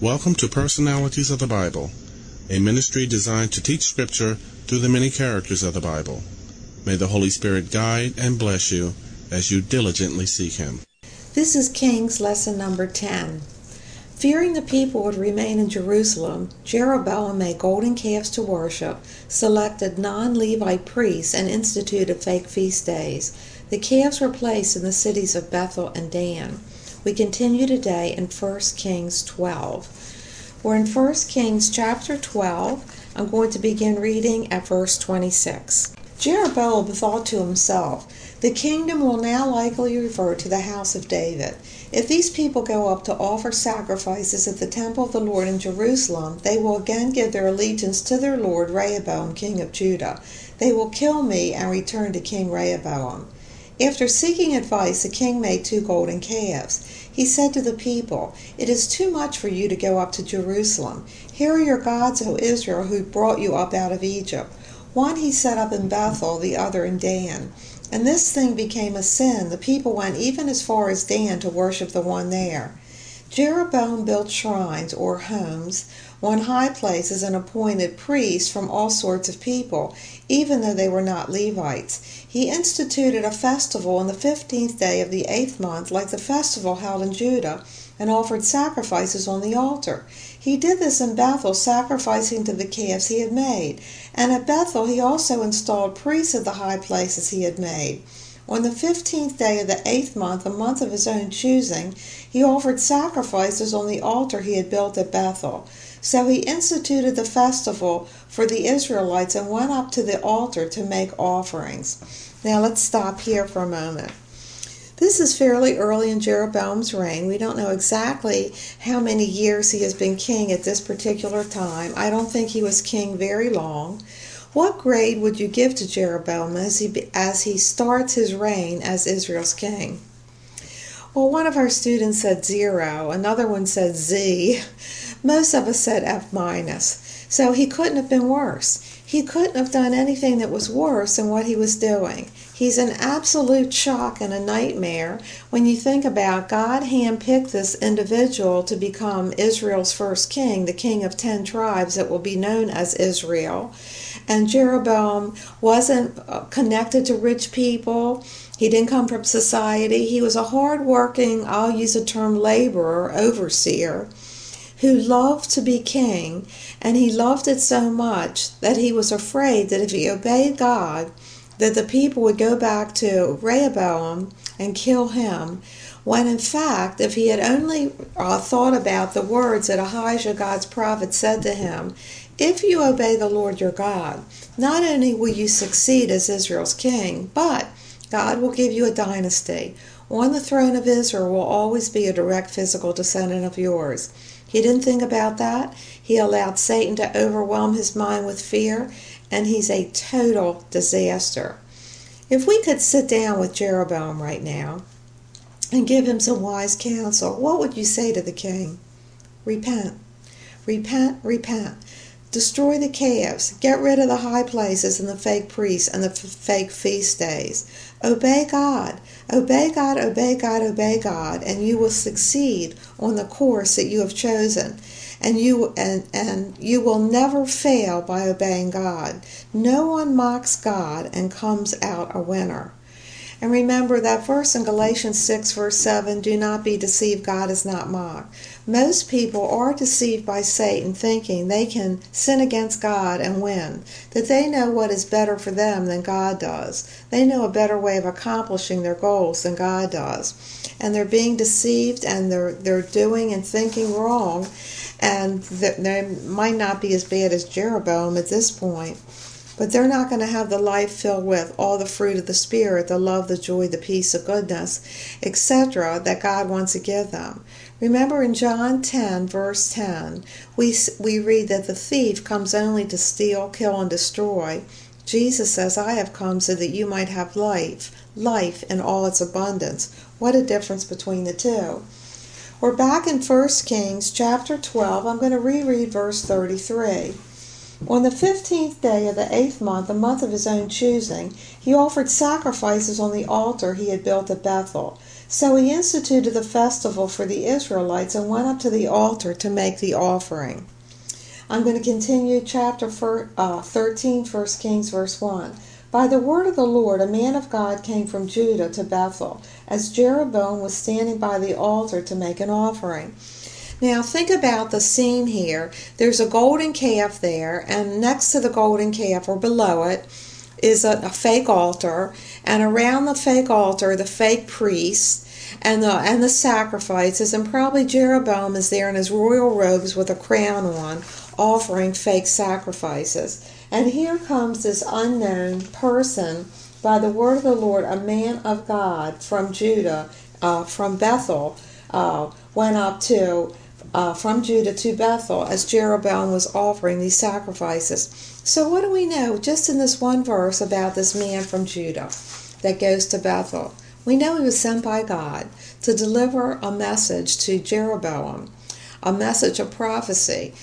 Welcome to Personalities of the Bible, a ministry designed to teach Scripture through the many characters of the Bible. May the Holy Spirit guide and bless you as you diligently seek Him. This is Kings lesson number 10. Fearing the people would remain in Jerusalem, Jeroboam made golden calves to worship, selected non-Levite priests, and instituted fake feast days. The calves were placed in the cities of Bethel and Dan. We continue today in 1 Kings 12. We're in 1 Kings chapter 12. I'm going to begin reading at verse 26. Jeroboam thought to himself, "The kingdom will now likely revert to the house of David. If these people go up to offer sacrifices at the temple of the Lord in Jerusalem, they will again give their allegiance to their lord Rehoboam, king of Judah. They will kill me and return to King Rehoboam." After seeking advice, the king made 2 golden calves. He said to the people, "It is too much for you to go up to Jerusalem. Here are your gods, O Israel, who brought you up out of Egypt." One he set up in Bethel, the other in Dan. And this thing became a sin. The people went even as far as Dan to worship the one there. Jeroboam built shrines, or homes, on high places and appointed priests from all sorts of people, even though they were not Levites. He instituted a festival on the 15th day of the 8th month, like the festival held in Judah, and offered sacrifices on the altar. He did this in Bethel, sacrificing to the calves he had made. And at Bethel he also installed priests at the high places he had made. On the 15th day of the 8th month, a month of his own choosing, he offered sacrifices on the altar he had built at Bethel. So he instituted the festival for the Israelites and went up to the altar to make offerings. Now let's stop here for a moment. This is fairly early in Jeroboam's reign. We don't know exactly how many years he has been king at this particular time. I don't think he was king very long. What grade would you give to Jeroboam as he starts his reign as Israel's king? Well, one of our students said 0. Another one said Z. Most of us said F-. So he couldn't have been worse. He couldn't have done anything that was worse than what he was doing. He's an absolute shock and a nightmare when you think about God handpicked this individual to become Israel's first king, the king of 10 tribes that will be known as Israel. And Jeroboam wasn't connected to rich people. He didn't come from society. He was a hard-working, I'll use the term laborer, overseer, who loved to be king, and he loved it so much that he was afraid that if he obeyed God, that the people would go back to Rehoboam and kill him, when in fact, if he had only thought about the words that Ahijah, God's prophet, said to him, if you obey the Lord your God, not only will you succeed as Israel's king, but God will give you a dynasty. On the throne of Israel will always be a direct physical descendant of yours. He didn't think about that. He allowed Satan to overwhelm his mind with fear, and he's a total disaster. If we could sit down with Jeroboam right now and give him some wise counsel, what would you say to the king? Repent. Repent, repent. Destroy the calves. Get rid of the high places and the fake priests and the fake feast days. Obey God. Obey God, obey God, obey God, and you will succeed on the course that you have chosen. And you will never fail by obeying God. No one mocks God and comes out a winner. And remember that verse in Galatians 6 verse 7, do not be deceived, God is not mocked. Most people are deceived by Satan, thinking they can sin against God and win, that they know what is better for them than God does. They know a better way of accomplishing their goals than God does. And they're being deceived, and they're doing and thinking wrong, and they might not be as bad as Jeroboam at this point. But they're not going to have the life filled with all the fruit of the Spirit, the love, the joy, the peace, the goodness, etc., that God wants to give them. Remember in John 10, verse 10, we read that the thief comes only to steal, kill, and destroy. Jesus says, I have come so that you might have life in all its abundance. What a difference between the two. We're back in 1 Kings chapter 12. I'm going to reread verse 33. On the 15th day of the 8th month, the month of his own choosing, he offered sacrifices on the altar he had built at Bethel. So he instituted the festival for the Israelites and went up to the altar to make the offering. I'm going to continue chapter 13, 1 Kings, verse 1. By the word of the Lord, a man of God came from Judah to Bethel, as Jeroboam was standing by the altar to make an offering. Now think about the scene here. There's a golden calf there, and next to the golden calf, or below it, is a fake altar, and around the fake altar, the fake priests, and the sacrifices, and probably Jeroboam is there in his royal robes with a crown on, offering fake sacrifices. And here comes this unknown person, by the word of the Lord, a man of God from Judah, from Bethel, went up to from Judah to Bethel as Jeroboam was offering these sacrifices. So what do we know just in this one verse about this man from Judah that goes to Bethel? We know he was sent by God to deliver a message to Jeroboam, a message of prophecy,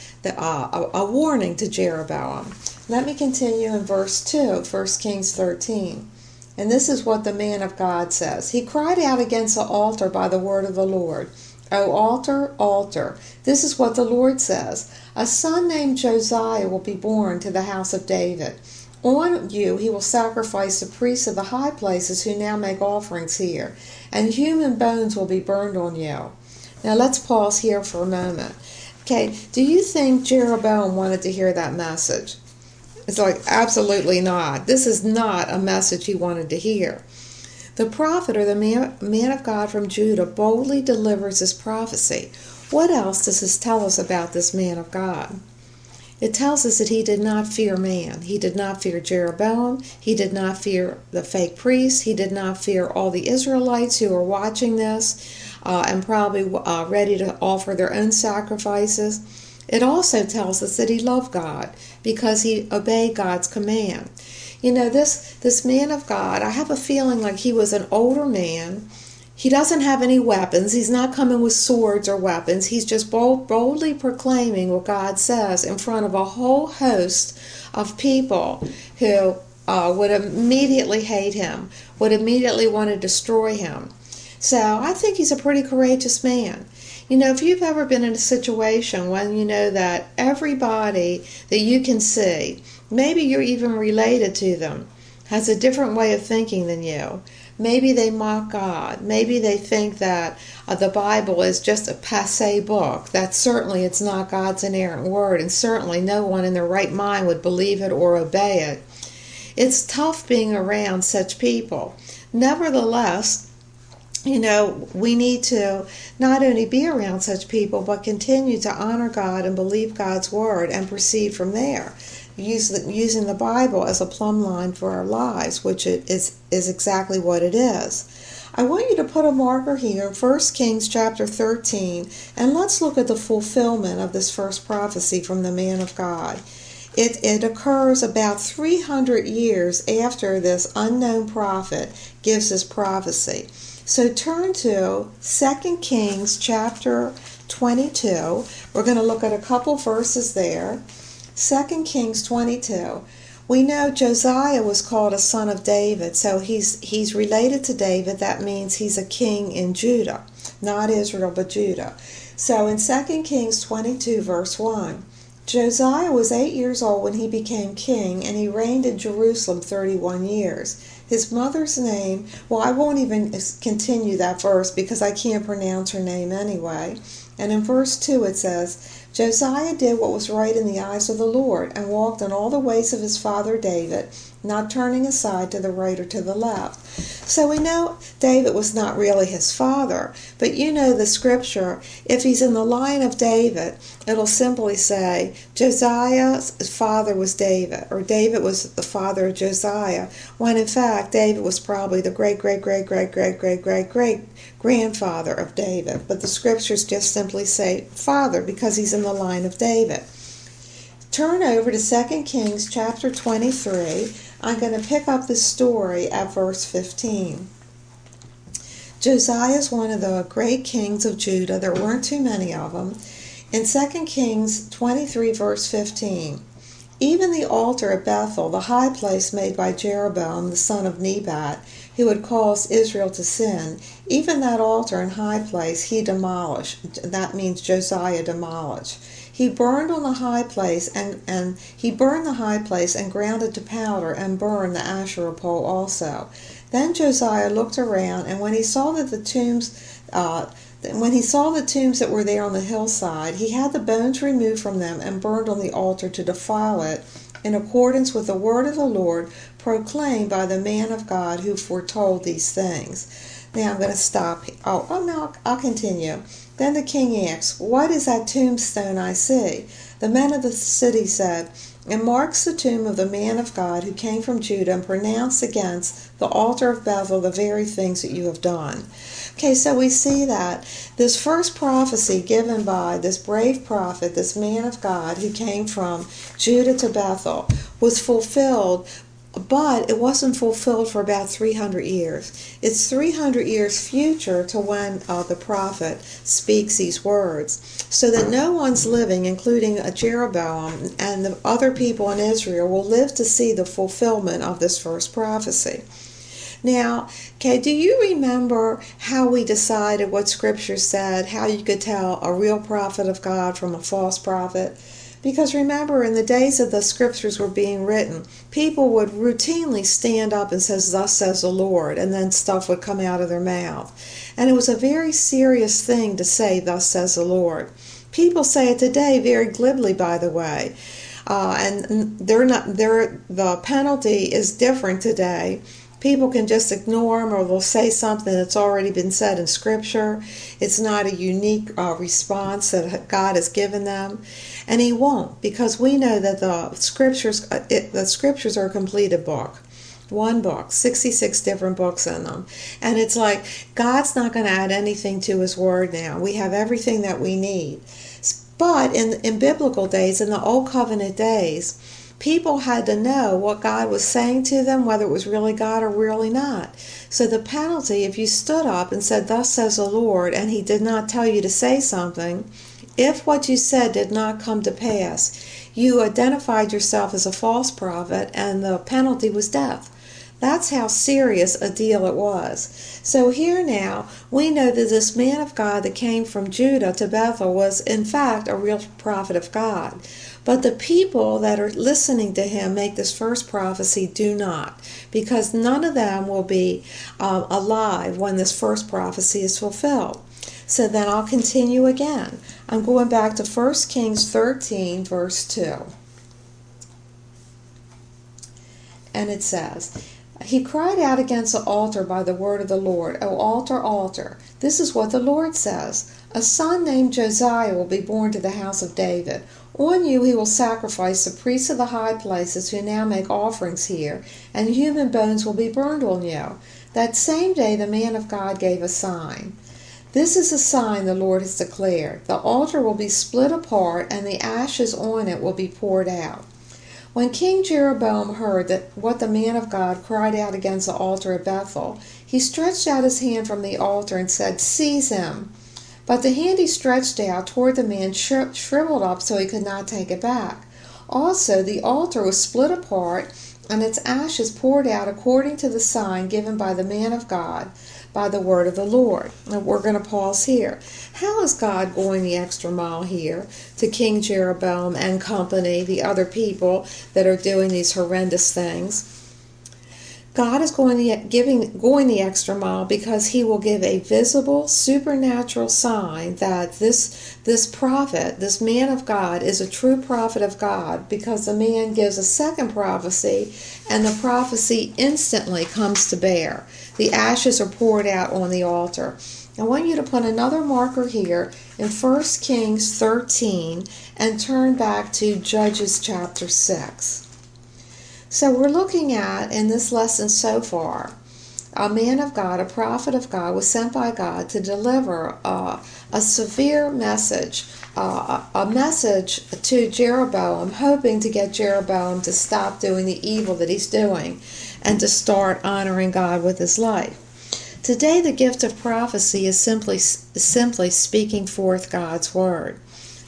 a warning to Jeroboam. Let me continue in verse 2, 1 Kings 13. And this is what the man of God says. He cried out against the altar by the word of the Lord. O altar, altar, this is what the Lord says. A son named Josiah will be born to the house of David. On you he will sacrifice the priests of the high places who now make offerings here, and human bones will be burned on you. Now let's pause here for a moment. Okay, do you think Jeroboam wanted to hear that message? It's like, absolutely not. This is not a message he wanted to hear. The prophet, or the man of God from Judah, boldly delivers this prophecy. What else does this tell us about this man of God? It tells us that he did not fear man. He did not fear Jeroboam. He did not fear the fake priests. He did not fear all the Israelites who were watching this and probably ready to offer their own sacrifices. It also tells us that he loved God because he obeyed God's command. You know, this man of God, I have a feeling like he was an older man. He doesn't have any weapons. He's not coming with swords or weapons. He's just boldly proclaiming what God says in front of a whole host of people who would immediately hate him, would immediately want to destroy him. So I think he's a pretty courageous man. You know, if you've ever been in a situation when you know that everybody that you can see, maybe you're even related to them, has a different way of thinking than you. Maybe they mock God. Maybe they think that the Bible is just a passé book, that certainly it's not God's inerrant word, and certainly no one in their right mind would believe it or obey it. It's tough being around such people. Nevertheless, you know, we need to not only be around such people, but continue to honor God and believe God's word and proceed from there, using the Bible as a plumb line for our lives, which is exactly what it is. I want you to put a marker here in 1 Kings chapter 13, and let's look at the fulfillment of this first prophecy from the man of God. It occurs about 300 years after this unknown prophet gives his prophecy. So turn to 2 Kings chapter 22. We're going to look at a couple verses there. 2 Kings 22. We know Josiah was called a son of David, so he's related to David. That means he's a king in Judah, not Israel, but Judah. So in 2 Kings 22, verse 1, Josiah was 8 years old when he became king, and he reigned in Jerusalem 31 years. His mother's name, well, I won't even continue that verse because I can't pronounce her name anyway. And in verse 2 it says, Josiah did what was right in the eyes of the Lord, and walked in all the ways of his father David, not turning aside to the right or to the left. So we know David was not really his father, but you know the scripture, if he's in the line of David, it'll simply say Josiah's father was David, or David was the father of Josiah, when in fact David was probably the great-great-great-great-great-great-great-grandfather of David. But the scriptures just simply say father because he's in the line of David. Turn over to 2 Kings chapter 23. I'm going to pick up this story at verse 15. Josiah is one of the great kings of Judah. There weren't too many of them. In 2 Kings 23, verse 15, even the altar at Bethel, the high place made by Jeroboam, the son of Nebat, who had caused Israel to sin, even that altar and high place he demolished. That means Josiah demolished. He burned on the high place and he burned the high place and ground it to powder and burned the Asherah pole also. Then Josiah looked around, and when he saw the tombs that were there on the hillside, he had the bones removed from them and burned on the altar to defile it, in accordance with the word of the Lord proclaimed by the man of God who foretold these things. Now I'm going to stop. No, I'll continue. Then the king asked, "What is that tombstone I see?" The men of the city said, "It marks the tomb of the man of God who came from Judah and pronounced against the altar of Bethel the very things that you have done." Okay, so we see that this first prophecy given by this brave prophet, this man of God who came from Judah to Bethel, was fulfilled, but it wasn't fulfilled for about 300 years. It's 300 years future to when the prophet speaks these words, so that no one's living, including Jeroboam and the other people in Israel, will live to see the fulfillment of this first prophecy. Now, okay, do you remember how we decided what Scripture said, how you could tell a real prophet of God from a false prophet? Because remember, in the days of the Scriptures were being written, people would routinely stand up and say, "Thus says the Lord," and then stuff would come out of their mouth. And it was a very serious thing to say, "Thus says the Lord." People say it today very glibly, by the way. And the penalty is different today. People can just ignore them, or they'll say something that's already been said in Scripture. It's not a unique response that God has given them, and He won't, because we know that the Scriptures are a completed book. One book, 66 different books in them. And it's like God's not going to add anything to His Word now. We have everything that we need. But in biblical days, in the Old Covenant days, people had to know what God was saying to them, whether it was really God or really not. So the penalty, if you stood up and said, "Thus says the Lord," and He did not tell you to say something, if what you said did not come to pass, you identified yourself as a false prophet, and the penalty was death. That's how serious a deal it was. So here now, we know that this man of God that came from Judah to Bethel was in fact a real prophet of God. But the people that are listening to him make this first prophecy do not, because none of them will be alive when this first prophecy is fulfilled. So then I'll continue again. I'm going back to 1 Kings 13, verse 2. And it says, "He cried out against the altar by the word of the Lord, 'O altar, altar, this is what the Lord says. A son named Josiah will be born to the house of David. On you he will sacrifice the priests of the high places who now make offerings here, and human bones will be burned on you.' That same day the man of God gave a sign. 'This is a sign the Lord has declared. The altar will be split apart, and the ashes on it will be poured out.' When King Jeroboam heard that what the man of God cried out against the altar at Bethel, he stretched out his hand from the altar and said, 'Seize him.' But the hand he stretched out toward the man shriveled up so he could not take it back. Also the altar was split apart, and its ashes poured out according to the sign given by the man of God, by the word of the Lord." And we're going to pause here. How is God going the extra mile here to King Jeroboam and company, the other people that are doing these horrendous things? God is going the extra mile because He will give a visible supernatural sign that this prophet, this man of God, is a true prophet of God, because the man gives a second prophecy, and the prophecy instantly comes to bear. The ashes are poured out on the altar. I want you to put another marker here in 1 Kings 13 and turn back to Judges chapter 6. So we're looking at, in this lesson so far, a man of God, a prophet of God, was sent by God to deliver a severe message, a message to Jeroboam, hoping to get Jeroboam to stop doing the evil that he's doing and to start honoring God with his life. Today, the gift of prophecy is simply speaking forth God's word.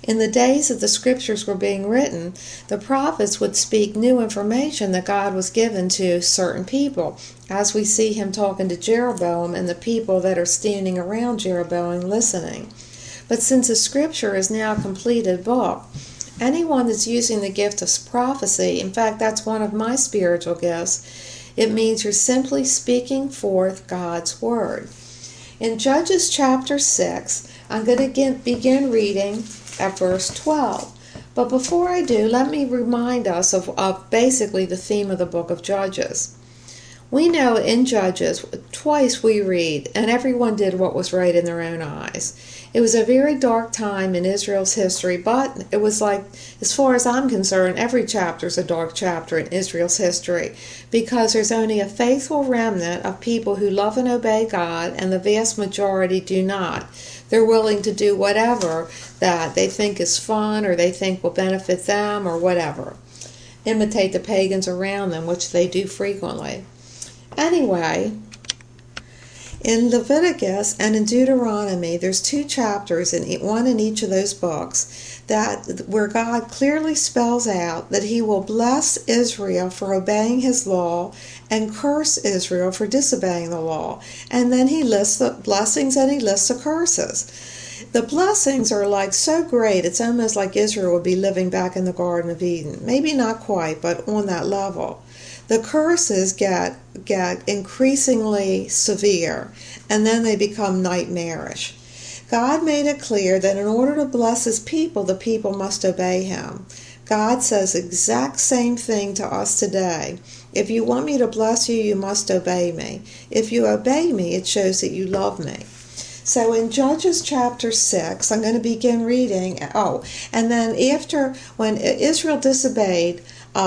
In the days that the scriptures were being written, the prophets would speak new information that God was given to certain people, as we see him talking to Jeroboam and the people that are standing around Jeroboam listening. But since the scripture is now a completed book, anyone that's using the gift of prophecy, in fact, that's one of my spiritual gifts, it means you're simply speaking forth God's word. In Judges chapter 6, I'm going to begin reading at verse 12. But before I do, let me remind us of basically the theme of the book of Judges. We know in Judges, twice we read, and everyone did what was right in their own eyes. It was a very dark time in Israel's history, but it was like, as far as I'm concerned, every chapter is a dark chapter in Israel's history, because there's only a faithful remnant of people who love and obey God, and the vast majority do not. They're willing to do whatever that they think is fun or they think will benefit them or whatever. Imitate the pagans around them, which they do frequently. Anyway, in Leviticus and in Deuteronomy, there's 2 chapters, one in each of those books, where God clearly spells out that he will bless Israel for obeying his law and curse Israel for disobeying the law. And then he lists the blessings and he lists the curses. The blessings are like so great, it's almost like Israel would be living back in the Garden of Eden. Maybe not quite, but on that level. The curses get increasingly severe, and then they become nightmarish. God made it clear that in order to bless his people, the people must obey him. God says the exact same thing to us today. If you want me to bless you, you must obey me. If you obey me, it shows that you love me. So in Judges chapter 6, I'm going to begin reading. And then after, when Israel disobeyed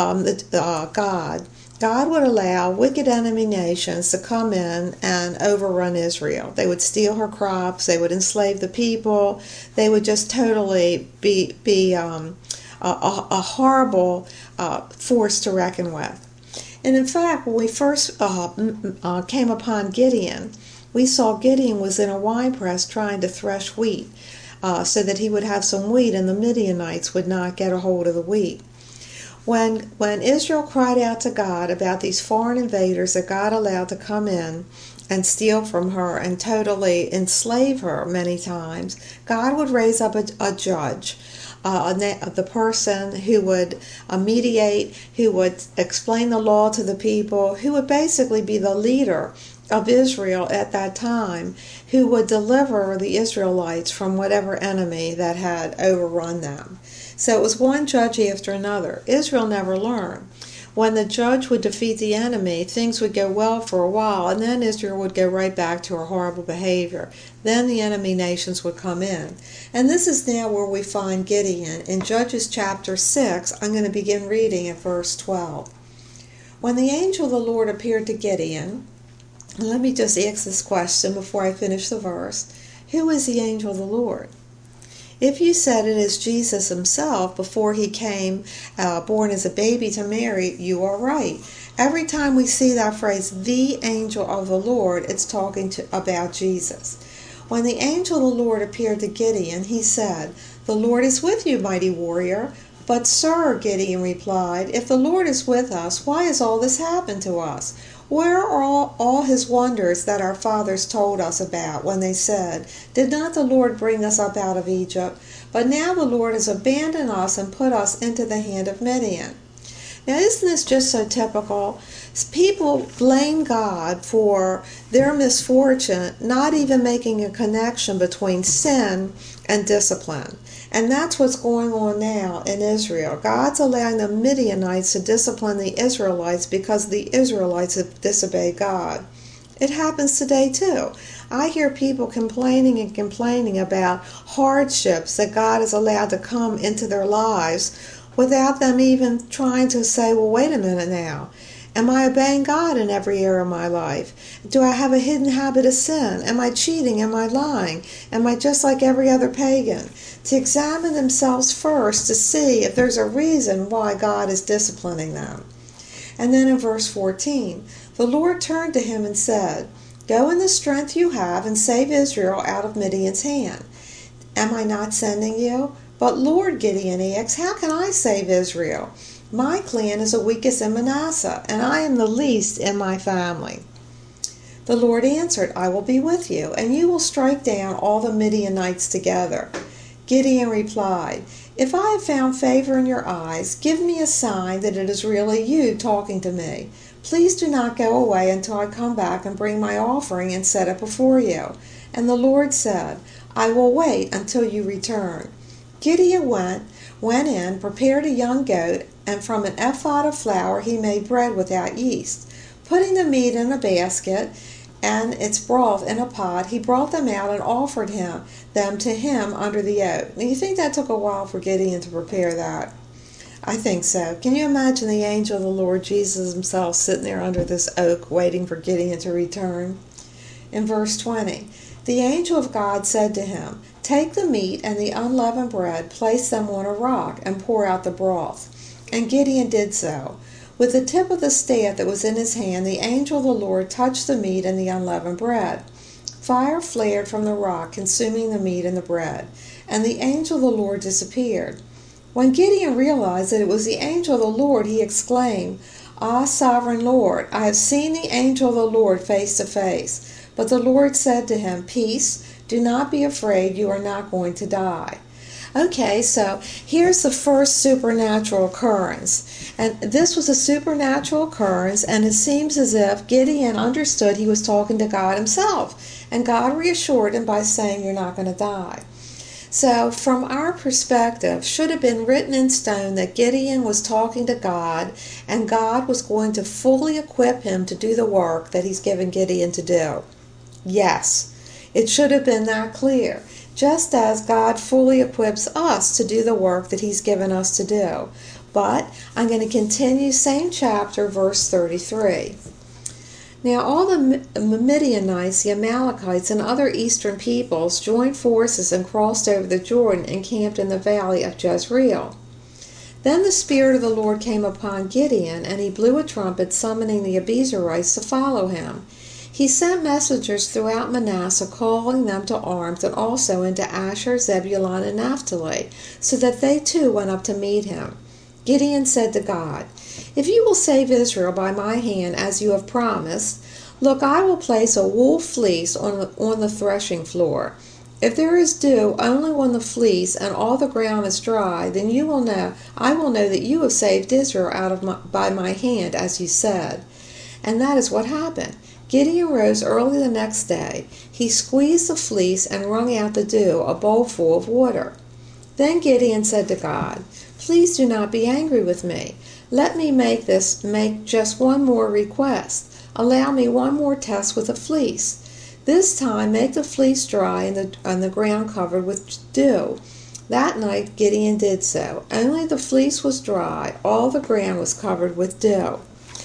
God would allow wicked enemy nations to come in and overrun Israel. They would steal her crops. They would enslave the people. They would just totally be a horrible force to reckon with. And in fact, when we first came upon Gideon, we saw Gideon was in a winepress trying to thresh wheat so that he would have some wheat and the Midianites would not get a hold of the wheat. When Israel cried out to God about these foreign invaders that God allowed to come in and steal from her and totally enslave her many times, God would raise up a judge, the person who would mediate, who would explain the law to the people, who would basically be the leader of Israel at that time, who would deliver the Israelites from whatever enemy that had overrun them. So it was one judge after another. Israel never learned. When the judge would defeat the enemy, things would go well for a while, and then Israel would go right back to her horrible behavior. Then the enemy nations would come in. And this is now where we find Gideon. In Judges chapter 6, I'm going to begin reading at verse 12. When the angel of the Lord appeared to Gideon, and let me just ask this question before I finish the verse. Who is the angel of the Lord? If you said it is Jesus himself before he came born as a baby to Mary, you are right. Every time we see that phrase, the angel of the Lord, it's talking about Jesus. When the angel of the Lord appeared to Gideon, he said, "The Lord is with you, mighty warrior." "But sir," Gideon replied, "if the Lord is with us, why has all this happened to us? Where are all his wonders that our fathers told us about when they said, 'Did not the Lord bring us up out of Egypt?' But now the Lord has abandoned us and put us into the hand of Midian." Now isn't this just so typical? People blame God for their misfortune, not even making a connection between sin and discipline. And that's what's going on now in Israel. God's allowing the Midianites to discipline the Israelites because the Israelites have disobeyed God. It happens today too. I hear people complaining about hardships that God has allowed to come into their lives without them even trying to say, well, wait a minute now. Am I obeying God in every area of my life? Do I have a hidden habit of sin? Am I cheating? Am I lying? Am I just like every other pagan? To examine themselves first to see if there's a reason why God is disciplining them. And then in verse 14, the Lord turned to him and said, "Go in the strength you have and save Israel out of Midian's hand. Am I not sending you?" "But Lord," Gideon asked, "how can I save Israel? My clan is the weakest in Manasseh, and I am the least in my family." The Lord answered, "I will be with you, and you will strike down all the Midianites together." Gideon replied, "If I have found favor in your eyes, give me a sign that it is really you talking to me. Please do not go away until I come back and bring my offering and set it before you." And the Lord said, "I will wait until you return." Gideon went in, prepared a young goat, and from an ephah of flour he made bread without yeast. Putting the meat in a basket and its broth in a pot, he brought them out and offered them to him under the oak. Now, you think that took a while for Gideon to prepare that? I think so. Can you imagine the angel of the Lord Jesus himself sitting there under this oak waiting for Gideon to return? In verse 20, the angel of God said to him, "Take the meat and the unleavened bread, place them on a rock, and pour out the broth." And Gideon did so. With the tip of the staff that was in his hand, the angel of the Lord touched the meat and the unleavened bread. Fire flared from the rock, consuming the meat and the bread, and the angel of the Lord disappeared. When Gideon realized that it was the angel of the Lord, he exclaimed, "Ah, sovereign Lord, I have seen the angel of the Lord face to face." But the Lord said to him, "Peace, do not be afraid, you are not going to die." Okay, so here's the first supernatural occurrence. And this was a supernatural occurrence, and it seems as if Gideon understood he was talking to God himself. And God reassured him by saying, "You're not going to die." So from our perspective, should have been written in stone that Gideon was talking to God, and God was going to fully equip him to do the work that he's given Gideon to do. Yes, it should have been that clear. Just as God fully equips us to do the work that he's given us to do. But I'm going to continue, same chapter, verse 33. Now all the Midianites, the Amalekites, and other eastern peoples joined forces and crossed over the Jordan and camped in the valley of Jezreel. Then the Spirit of the Lord came upon Gideon, and he blew a trumpet, summoning the Abiezrites to follow him. He sent messengers throughout Manasseh, calling them to arms, and also into Asher, Zebulun, and Naphtali, so that they too went up to meet him. Gideon said to God, "If you will save Israel by my hand, as you have promised, look, I will place a wool fleece on the threshing floor. If there is dew only on the fleece and all the ground is dry, then I will know that you have saved Israel by my hand, as you said." And that is what happened. Gideon rose early the next day. He squeezed the fleece and wrung out the dew, a bowl full of water. Then Gideon said to God, "Please do not be angry with me. Let me make just one more request. Allow me one more test with the fleece. This time make the fleece dry and the ground covered with dew." That night Gideon did so. Only the fleece was dry, all the ground was covered with dew.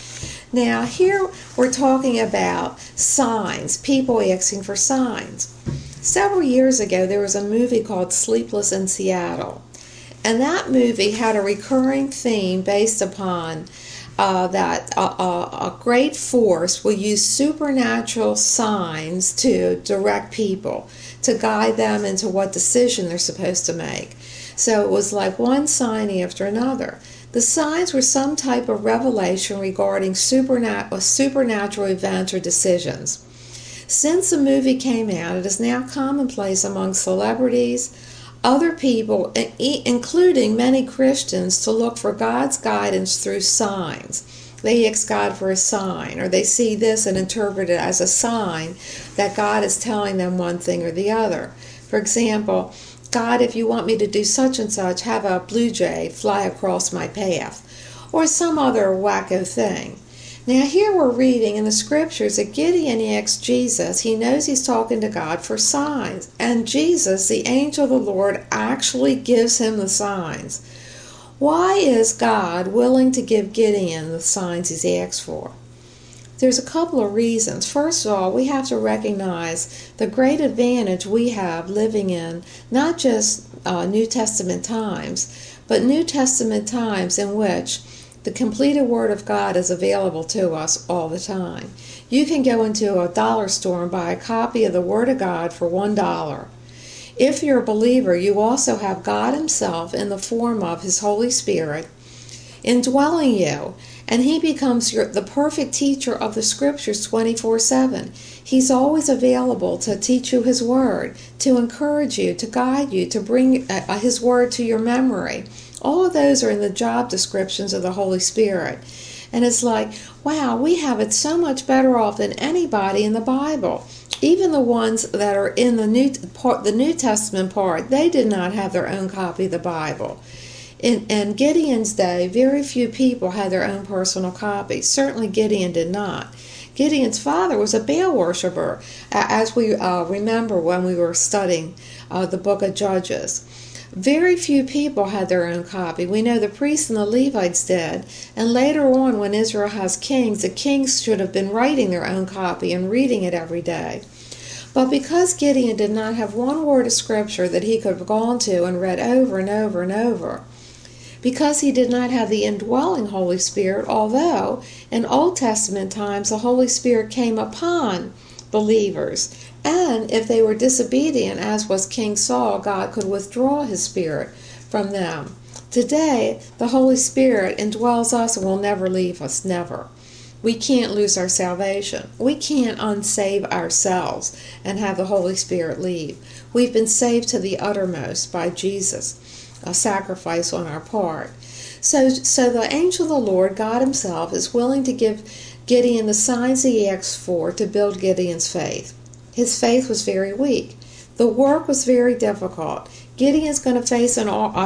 Now here we're talking about signs, people asking for signs. Several years ago there was a movie called Sleepless in Seattle. And that movie had a recurring theme based upon that a great force will use supernatural signs to direct people, to guide them into what decision they're supposed to make. So it was like one sign after another. The signs were some type of revelation regarding supernatural events or decisions. Since the movie came out, it is now commonplace among celebrities, other people, including many Christians, to look for God's guidance through signs. They ask God for a sign, or they see this and interpret it as a sign that God is telling them one thing or the other. For example, "God, if you want me to do such and such, have a blue jay fly across my path," or some other wacko thing. Now here we're reading in the scriptures that Gideon asks Jesus, he knows he's talking to God, for signs, and Jesus, the angel of the Lord, actually gives him the signs. Why is God willing to give Gideon the signs he's asked for? There's a couple of reasons. First of all, we have to recognize the great advantage we have living in not just New Testament times, but New Testament times in which the completed Word of God is available to us all the time. You can go into a dollar store and buy a copy of the Word of God for $1. If you're a believer, you also have God Himself in the form of His Holy Spirit indwelling you, and He becomes the perfect teacher of the Scriptures 24/7. He's always available to teach you His Word, to encourage you, to guide you, to bring His Word to your memory. All of those are in the job descriptions of the Holy Spirit. And it's like, wow, we have it so much better off than anybody in the Bible. Even the ones that are in the New Testament part, they did not have their own copy of the Bible. In Gideon's day, very few people had their own personal copy. Certainly Gideon did not. Gideon's father was a Baal worshiper, as we remember when we were studying the book of Judges. Very few people had their own copy. We know the priests and the Levites did, and later on when Israel has kings, the kings should have been writing their own copy and reading it every day. But because Gideon did not have one word of Scripture that he could have gone to and read over and over and over, because he did not have the indwelling Holy Spirit, although in Old Testament times the Holy Spirit came upon believers, and if they were disobedient, as was King Saul, God could withdraw His Spirit from them. Today, the Holy Spirit indwells us and will never leave us, never. We can't lose our salvation. We can't unsave ourselves and have the Holy Spirit leave. We've been saved to the uttermost by Jesus, a sacrifice on our part. So the angel of the Lord, God Himself, is willing to give Gideon the signs He asked for to build Gideon's faith. His faith was very weak. The work was very difficult. Gideon's going to face a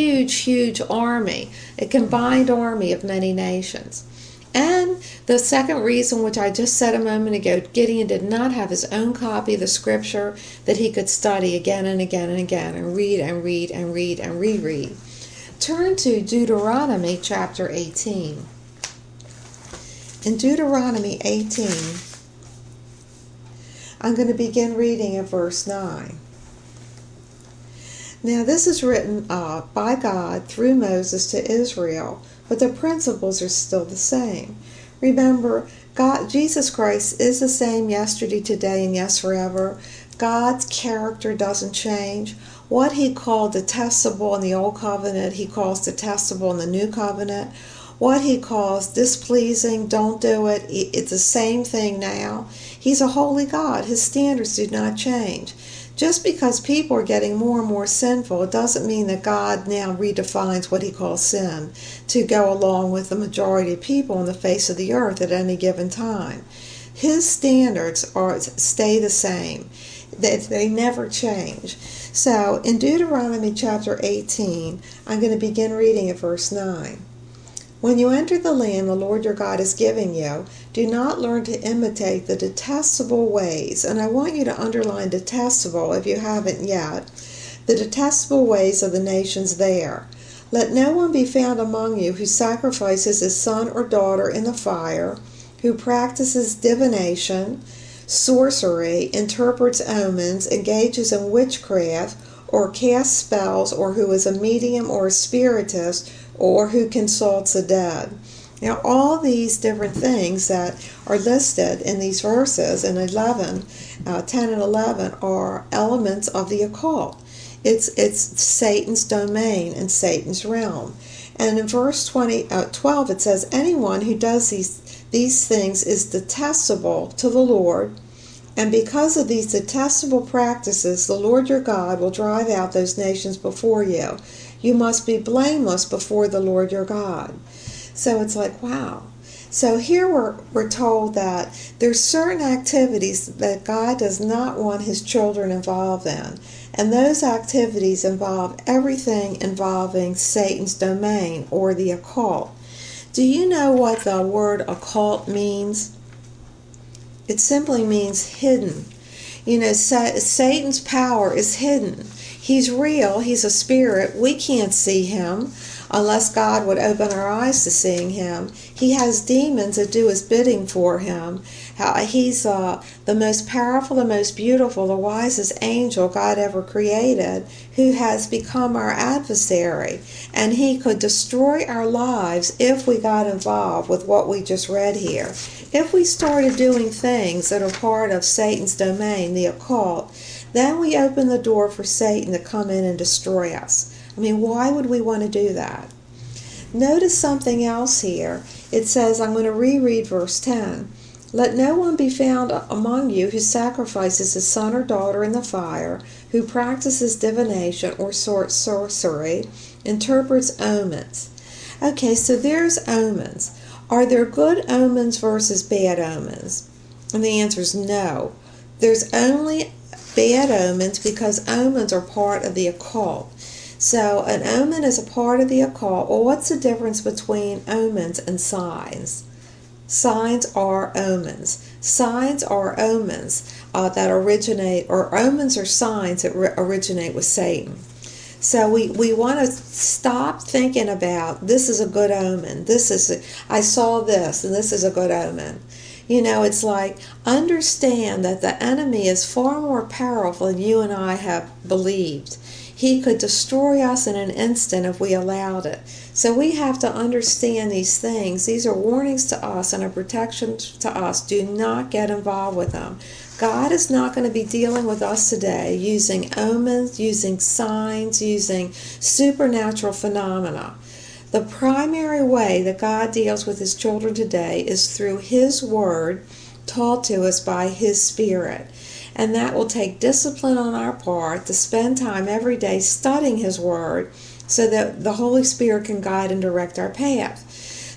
huge army, a combined army of many nations. And the second reason, which I just said a moment ago, Gideon did not have his own copy of the Scripture that he could study again and again and again and read and read and read and reread. Turn to Deuteronomy chapter 18. In Deuteronomy 18, I'm going to begin reading at verse 9. Now this is written by God through Moses to Israel, but the principles are still the same. Remember, Jesus Christ is the same yesterday, today, and yes forever. God's character doesn't change. What He called detestable in the Old Covenant, He calls detestable in the New Covenant. What He calls displeasing, don't do it, it's the same thing now. He's a holy God. His standards do not change. Just because people are getting more and more sinful, it doesn't mean that God now redefines what He calls sin to go along with the majority of people on the face of the earth at any given time. His standards stay the same. They never change. So in Deuteronomy chapter 18, I'm going to begin reading at verse 9. When you enter the land the Lord your God is giving you, do not learn to imitate the detestable ways, and I want you to underline detestable if you haven't yet, the detestable ways of the nations there. Let no one be found among you who sacrifices his son or daughter in the fire, who practices divination, sorcery, interprets omens, engages in witchcraft, or casts spells, or who is a medium or a spiritist, or who consults the dead. Now, all these different things that are listed in these verses in 10 and 11 are elements of the occult. It's Satan's domain and Satan's realm. And in verse 12 it says, anyone who does these things is detestable to the Lord, and because of these detestable practices, the Lord your God will drive out those nations before you. You must be blameless before the Lord your God. So it's like, wow. So here we're told that there's certain activities that God does not want His children involved in. And those activities involve everything involving Satan's domain or the occult. Do you know what the word occult means? It simply means hidden. You know, Satan's power is hidden. He's real. He's a spirit. We can't see him unless God would open our eyes to seeing him. He has demons that do his bidding for him. He's the most powerful, the most beautiful, the wisest angel God ever created, who has become our adversary. And he could destroy our lives if we got involved with what we just read here. If we started doing things that are part of Satan's domain, the occult, then we open the door for Satan to come in and destroy us. I mean, why would we want to do that? Notice something else here. It says, I'm going to reread verse 10. Let no one be found among you who sacrifices his son or daughter in the fire, who practices divination or sorcery, interprets omens. Okay, so there's omens. Are there good omens versus bad omens? And the answer is no. There's only bad omens because omens are part of the occult. So an omen is a part of the occult. Well, what's the difference between omens and signs? Signs are omens. Signs are omens that originate, or omens are signs that originate with Satan. So we want to stop thinking about, this is a good omen. I saw this, and this is a good omen. You know, it's like, understand that the enemy is far more powerful than you and I have believed. He could destroy us in an instant if we allowed it. So we have to understand these things. These are warnings to us and a protection to us. Do not get involved with them. God is not going to be dealing with us today using omens, using signs, using supernatural phenomena. The primary way that God deals with His children today is through His Word taught to us by His Spirit. And that will take discipline on our part to spend time every day studying His Word so that the Holy Spirit can guide and direct our path.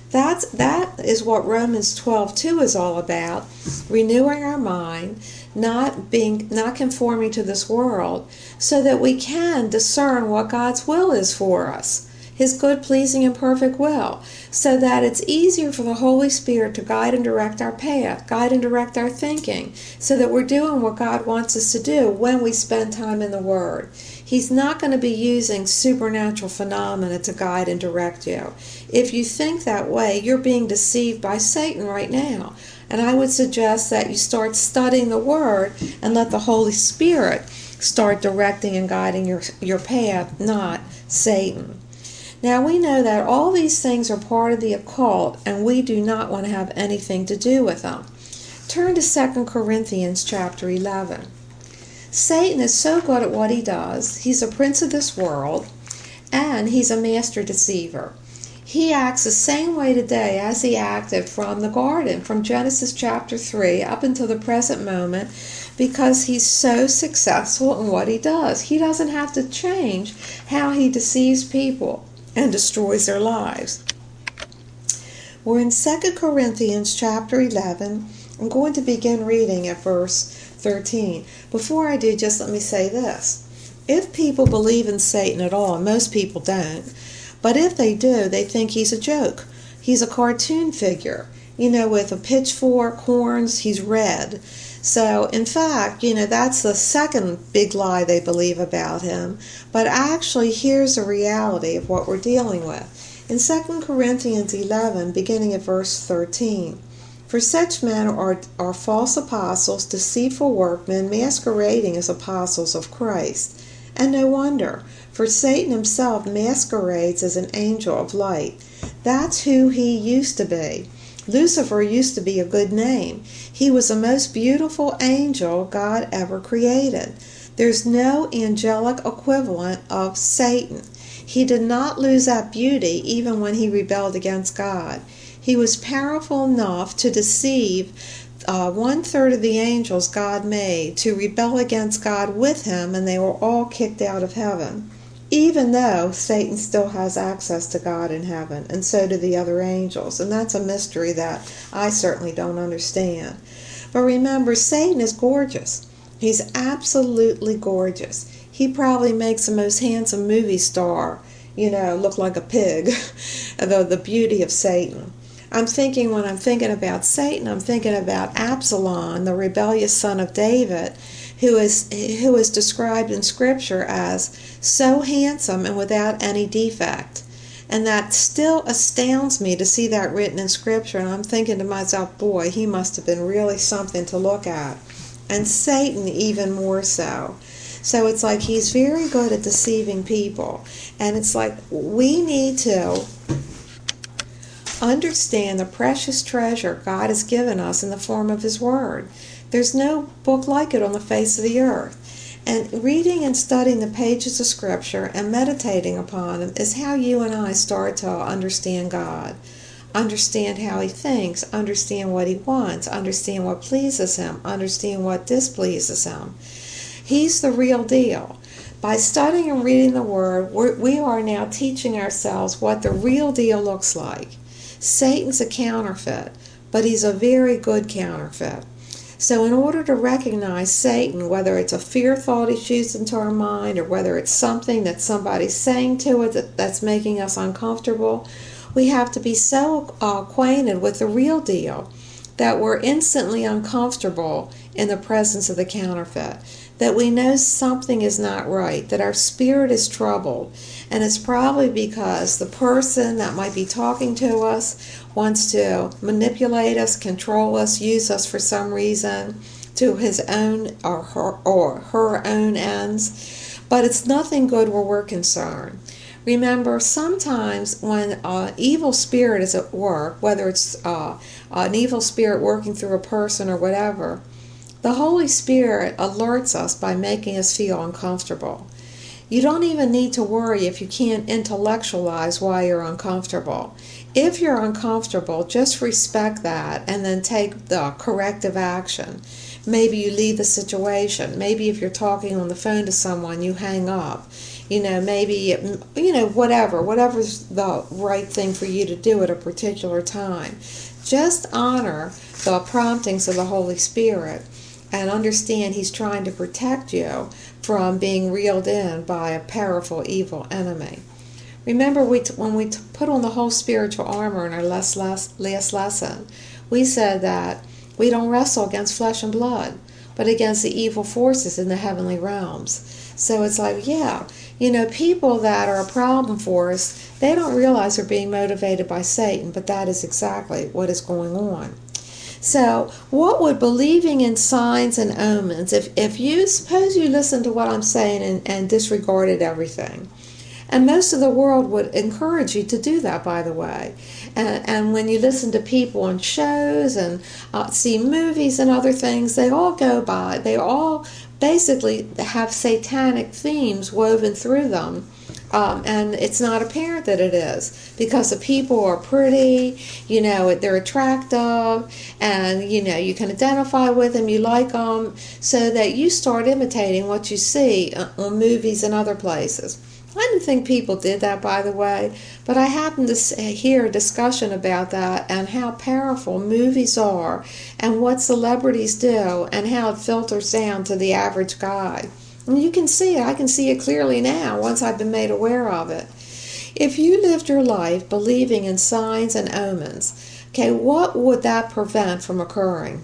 That is what Romans 12:2 is all about, renewing our mind, not conforming to this world, so that we can discern what God's will is for us. His good, pleasing, and perfect will, so that it's easier for the Holy Spirit to guide and direct our path, guide and direct our thinking, so that we're doing what God wants us to do when we spend time in the Word. He's not going to be using supernatural phenomena to guide and direct you. If you think that way, you're being deceived by Satan right now. And I would suggest that you start studying the Word and let the Holy Spirit start directing and guiding your path, not Satan. Now we know that all these things are part of the occult, and we do not want to have anything to do with them. Turn to 2 Corinthians chapter 11. Satan is so good at what he does. He's a prince of this world, and he's a master deceiver. He acts the same way today as he acted from the garden, from Genesis chapter 3 up until the present moment, because he's so successful in what he does. He doesn't have to change how he deceives people and destroys their lives. We're in 2 Corinthians chapter 11. I'm going to begin reading at verse 13. Before I do, just let me say this. If people believe in Satan at all, and most people don't, but if they do, they think he's a joke. He's a cartoon figure, with a pitchfork, horns, he's red. So, in fact, that's the second big lie they believe about him. But actually, here's the reality of what we're dealing with. In 2 Corinthians 11, beginning at verse 13, for such men are false apostles, deceitful workmen, masquerading as apostles of Christ. And no wonder, for Satan himself masquerades as an angel of light. That's who he used to be. Lucifer used to be a good name. He was the most beautiful angel God ever created. There's no angelic equivalent of Satan. He did not lose that beauty even when he rebelled against God. He was powerful enough to deceive 1/3 of the angels God made to rebel against God with him, and they were all kicked out of heaven. Even though Satan still has access to God in heaven, and so do the other angels. And that's a mystery that I certainly don't understand. But remember, Satan is gorgeous. He's absolutely gorgeous. He probably makes the most handsome movie star, look like a pig, the beauty of Satan. When I'm thinking about Satan, I'm thinking about Absalom, the rebellious son of David, who is described in Scripture as so handsome and without any defect. And that still astounds me to see that written in Scripture, and I'm thinking to myself, boy, he must have been really something to look at. And Satan even more so. So it's like he's very good at deceiving people. And it's like we need to understand the precious treasure God has given us in the form of His Word. There's no book like it on the face of the earth. And reading and studying the pages of Scripture and meditating upon them is how you and I start to understand God, understand how He thinks, understand what He wants, understand what pleases Him, understand what displeases Him. He's the real deal. By studying and reading the Word, we are now teaching ourselves what the real deal looks like. Satan's a counterfeit, but he's a very good counterfeit. So in order to recognize Satan, whether it's a fear thought he shoots into our mind or whether it's something that somebody's saying to it that's making us uncomfortable, we have to be so acquainted with the real deal that we're instantly uncomfortable in the presence of the counterfeit, that we know something is not right, that our spirit is troubled, and it's probably because the person that might be talking to us wants to manipulate us, control us, use us for some reason to his own or her own ends. But it's nothing good where we're concerned. Remember, sometimes when an evil spirit is at work, whether it's an evil spirit working through a person or whatever, the Holy Spirit alerts us by making us feel uncomfortable. You don't even need to worry if you can't intellectualize why you're uncomfortable. If you're uncomfortable, just respect that and then take the corrective action. Maybe you leave the situation. Maybe if you're talking on the phone to someone, you hang up. Maybe, whatever's the right thing for you to do at a particular time. Just honor the promptings of the Holy Spirit and understand He's trying to protect you from being reeled in by a powerful evil enemy. Remember, when we put on the whole spiritual armor in our last lesson, we said that we don't wrestle against flesh and blood, but against the evil forces in the heavenly realms. So it's like, people that are a problem for us, they don't realize they're being motivated by Satan, but that is exactly what is going on. So what would believing in signs and omens, if you suppose you listened to what I'm saying and disregarded everything, and most of the world would encourage you to do that, by the way. And when you listen to people on shows and see movies and other things, they all basically have satanic themes woven through them. And it's not apparent that it is, because the people are pretty, they're attractive, and you can identify with them, you like them, so that you start imitating what you see on movies and other places. I didn't think people did that, by the way, but I happened to hear a discussion about that and how powerful movies are and what celebrities do and how it filters down to the average guy. And you can see it. I can see it clearly now once I've been made aware of it. If you lived your life believing in signs and omens, what would that prevent from occurring?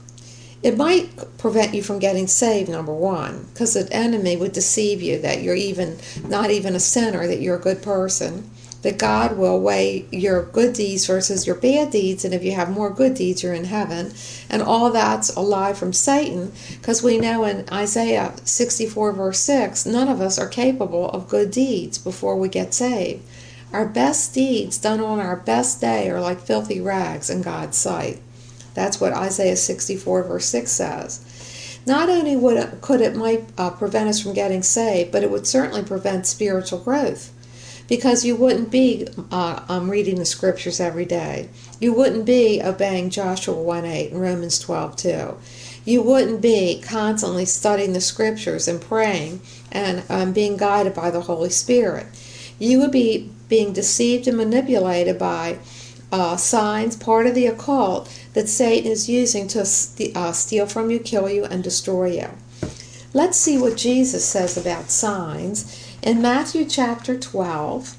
It might prevent you from getting saved, number one, because the enemy would deceive you that you're not even a sinner, that you're a good person, that God will weigh your good deeds versus your bad deeds, and if you have more good deeds, you're in heaven. And all that's a lie from Satan, because we know in Isaiah 64 verse 6, none of us are capable of good deeds before we get saved. Our best deeds done on our best day are like filthy rags in God's sight. That's what Isaiah 64 verse 6 says. Not only could it might prevent us from getting saved, but it would certainly prevent spiritual growth, because you wouldn't be reading the scriptures every day. You wouldn't be obeying Joshua 1:8 and Romans 12:2. You wouldn't be constantly studying the scriptures and praying and being guided by the Holy Spirit. You would be being deceived and manipulated by signs, part of the occult, that Satan is using to steal from you, kill you, and destroy you. Let's see what Jesus says about signs in Matthew chapter 12.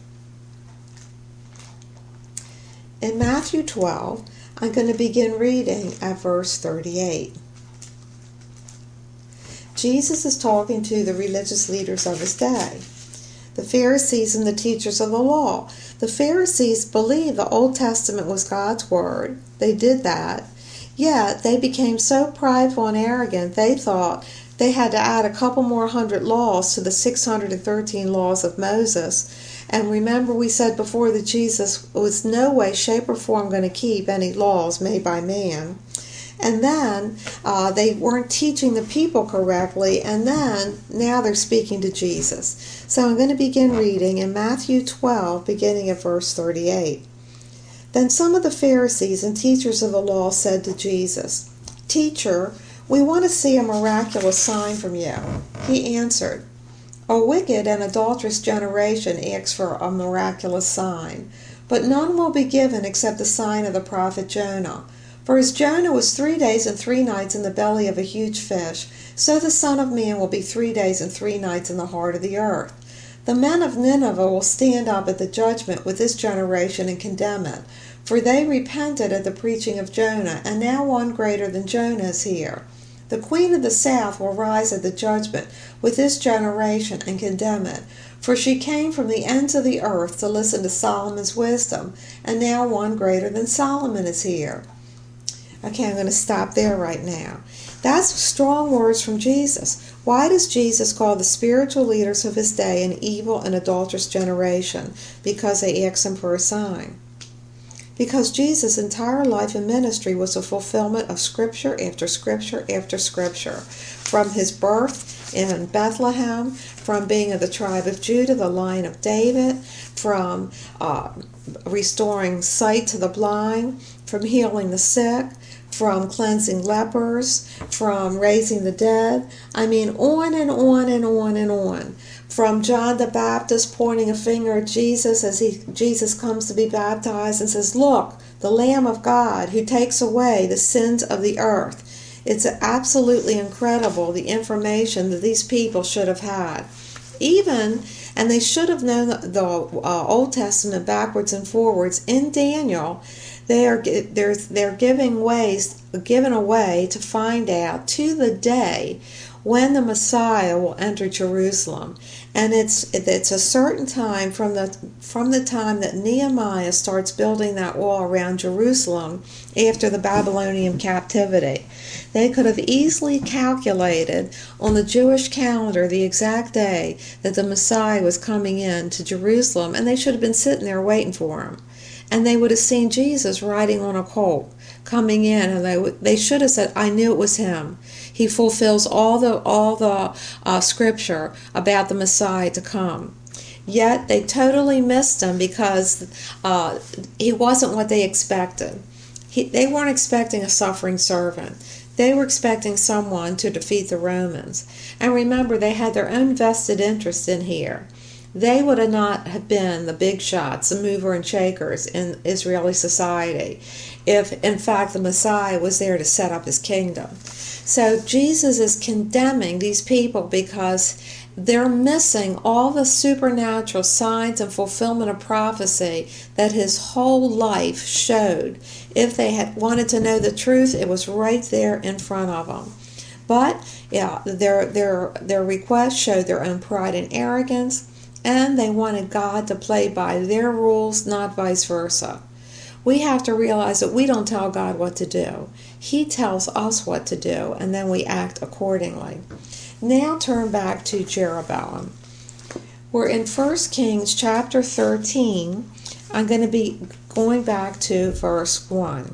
In Matthew 12, I'm going to begin reading at verse 38. Jesus is talking to the religious leaders of his day, the Pharisees and the teachers of the law. The Pharisees believed the Old Testament was God's word. They did that. Yet they became so prideful and arrogant, they thought they had to add a couple more hundred laws to the 613 laws of Moses. And remember, we said before that Jesus was no way, shape, or form going to keep any laws made by man. And then they weren't teaching the people correctly, and then now they're speaking to Jesus. So I'm going to begin reading in Matthew 12, beginning at verse 38. Then some of the Pharisees and teachers of the law said to Jesus, "Teacher, we want to see a miraculous sign from you." He answered, "A wicked and adulterous generation asks for a miraculous sign, but none will be given except the sign of the prophet Jonah. For as Jonah was 3 days and 3 nights in the belly of a huge fish, so the Son of Man will be 3 days and 3 nights in the heart of the earth. The men of Nineveh will stand up at the judgment with this generation and condemn it, for they repented at the preaching of Jonah, and now one greater than Jonah is here. The queen of the south will rise at the judgment with this generation and condemn it, for she came from the ends of the earth to listen to Solomon's wisdom, and now one greater than Solomon is here." Okay, I'm going to stop there right now. That's strong words from Jesus. Why does Jesus call the spiritual leaders of his day an evil and adulterous generation? Because they asked him for a sign. Because Jesus' entire life and ministry was a fulfillment of Scripture after Scripture after Scripture. From his birth in Bethlehem, from being of the tribe of Judah, the line of David, from restoring sight to the blind, from healing the sick, from cleansing lepers, from raising the dead. I mean, on and on and on and on. From John the Baptist pointing a finger at Jesus as Jesus comes to be baptized and says, "Look, the Lamb of God who takes away the sins of the earth." It's absolutely incredible, the information that these people should have had. And they should have known the Old Testament backwards and forwards. In Daniel, they're given away to find out to the day when the Messiah will enter Jerusalem. And it's a certain time from the time that Nehemiah starts building that wall around Jerusalem after the Babylonian captivity. They could have easily calculated on the Jewish calendar the exact day that the Messiah was coming in to Jerusalem, and they should have been sitting there waiting for him. And they would have seen Jesus riding on a colt coming in, and they should have said, "I knew it was him. He fulfills all the scripture about the Messiah to come." Yet they totally missed him because he wasn't what they expected. They weren't expecting a suffering servant. They were expecting someone to defeat the Romans. And remember, they had their own vested interest in here. They would not have been the big shots, the mover and shakers in Israeli society, if in fact the Messiah was there to set up his kingdom. So Jesus is condemning these people because they're missing all the supernatural signs and fulfillment of prophecy that his whole life showed. If they had wanted to know the truth, it was right there in front of them. But yeah, their request showed their own pride and arrogance, and they wanted God to play by their rules, not vice versa. We have to realize that we don't tell God what to do. He tells us what to do, and then we act accordingly. Now turn back to Jeroboam. We're in 1 Kings chapter 13. I'm going to be going back to verse 1.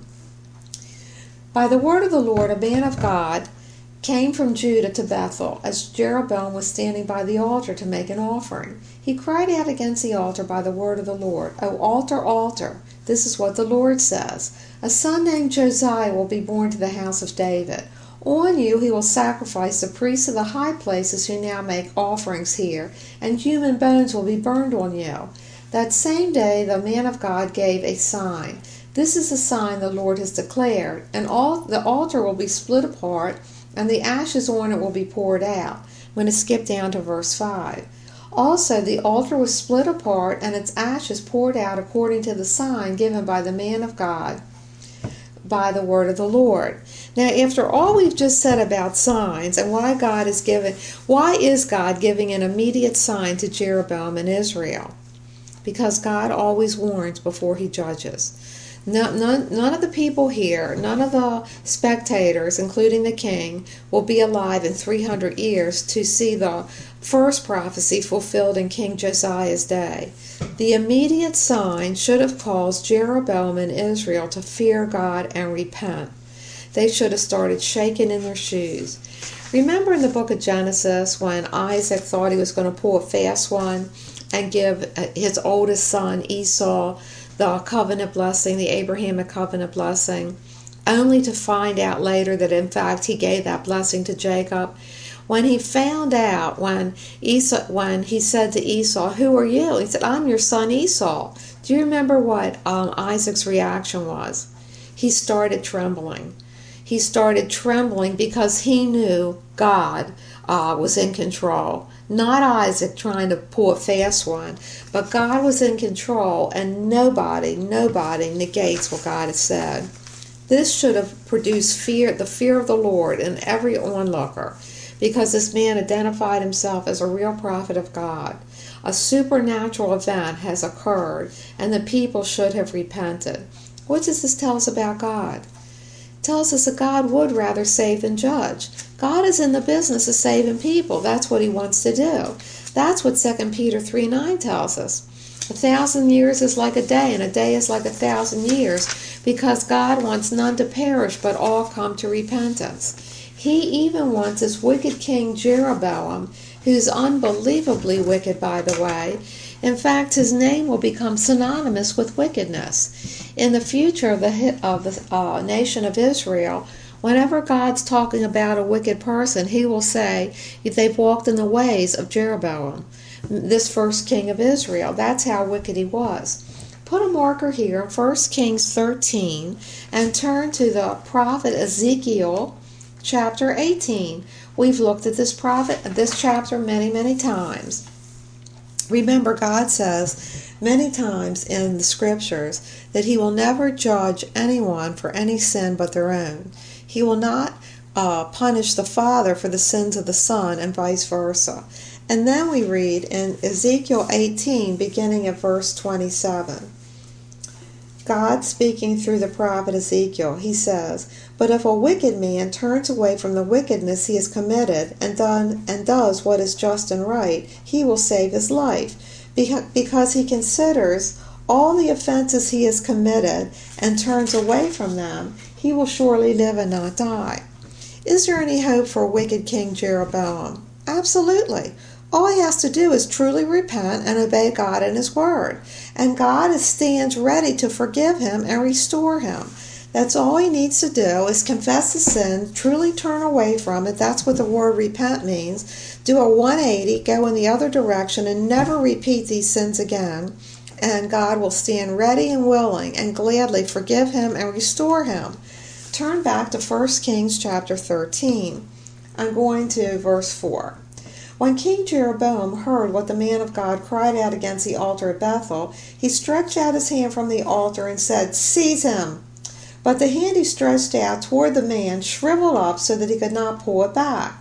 By the word of the Lord, a man of God came from Judah to Bethel as Jeroboam was standing by the altar to make an offering. He cried out against the altar by the word of the Lord, "O altar, altar, this is what the Lord says. A son named Josiah will be born to the house of David. On you he will sacrifice the priests of the high places who now make offerings here, and human bones will be burned on you." That same day the man of God gave a sign. "This is the sign the Lord has declared, and the altar will be split apart, and the ashes on it will be poured out." I'm going to skip down to verse 5. Also the altar was split apart, and its ashes poured out according to the sign given by the man of God by the word of the Lord. Now, after all we've just said about signs and why is God giving an immediate sign to Jeroboam and Israel? Because God always warns before he judges. None of the people here, none of the spectators, including the king, will be alive in 300 years to see the first prophecy fulfilled in King Josiah's day. The immediate sign should have caused Jeroboam and Israel to fear God and repent. they should have started shaking in their shoes. Remember in the book of Genesis when Isaac thought he was going to pull a fast one and give his oldest son Esau the covenant blessing, the Abrahamic covenant blessing, only to find out later that in fact he gave that blessing to Jacob? When he found out, when he said to Esau, "Who are you?" He said, "I'm your son Esau." Do you remember what Isaac's reaction was? He started trembling. He started trembling because he knew God was in control. Not Isaac trying to pull a fast one, but God was in control, and nobody negates what God has said. This should have produced the fear of the Lord in every onlooker, because this man identified himself as a real prophet of God. A supernatural event has occurred, and the people should have repented. What does this tell us about God? It tells us that God would rather save than judge. God is in the business of saving people. That's what he wants to do. That's what 2 Peter 3:9 tells us. 1,000 years is like a day, and a day is like 1,000 years, because God wants none to perish, but all come to repentance. He even wants his wicked king Jeroboam, who's unbelievably wicked, by the way. In fact, his name will become synonymous with wickedness. In the future of the nation of Israel, whenever God's talking about a wicked person, he will say, they've walked in the ways of Jeroboam, this first king of Israel. That's how wicked he was. Put a marker here in 1 Kings 13 and turn to the prophet Ezekiel chapter 18. We've looked at this chapter many times. Remember, God says many times in the scriptures that he will never judge anyone for any sin but their own. He will not punish the father for the sins of the son, and vice versa. And then we read in Ezekiel 18, beginning at verse 27. God speaking through the prophet Ezekiel, he says, "But if a wicked man turns away from the wickedness he has committed and does what is just and right, he will save his life, because he considers all the offenses he has committed and turns away from them. He will surely live and not die." Is there any hope for wicked King Jeroboam? Absolutely. All he has to do is truly repent and obey God and his word. And God stands ready to forgive him and restore him. That's all he needs to do, is confess his sin, truly turn away from it. That's what the word repent means. Do a 180, go in the other direction, and never repeat these sins again. And God will stand ready and willing and gladly forgive him and restore him. Turn back to 1 Kings chapter 13. I'm going to verse 4. When King Jeroboam heard what the man of God cried out against the altar at Bethel, he stretched out his hand from the altar and said, "Seize him!" But the hand he stretched out toward the man shriveled up so that he could not pull it back.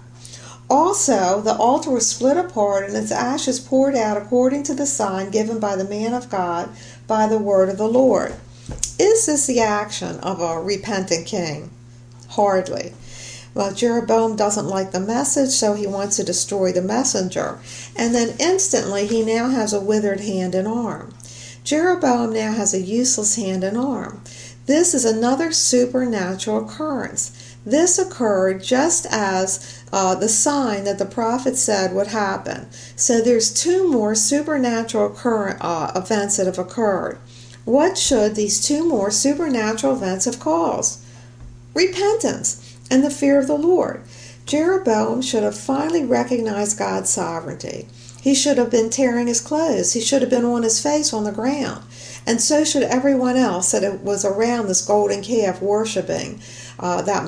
Also, the altar was split apart and its ashes poured out according to the sign given by the man of God by the word of the Lord. Is this the action of a repentant king? Hardly. Well, Jeroboam doesn't like the message, so he wants to destroy the messenger. And then instantly he now has a withered hand and arm. Jeroboam now has a useless hand and arm. This is another supernatural occurrence. This occurred just as the sign that the prophet said would happen. So there's two more supernatural events that have occurred. What should these two more supernatural events have caused? Repentance and the fear of the Lord. Jeroboam should have finally recognized God's sovereignty. He should have been tearing his clothes. He should have been on his face on the ground. And so should everyone else that was around this golden calf worshiping that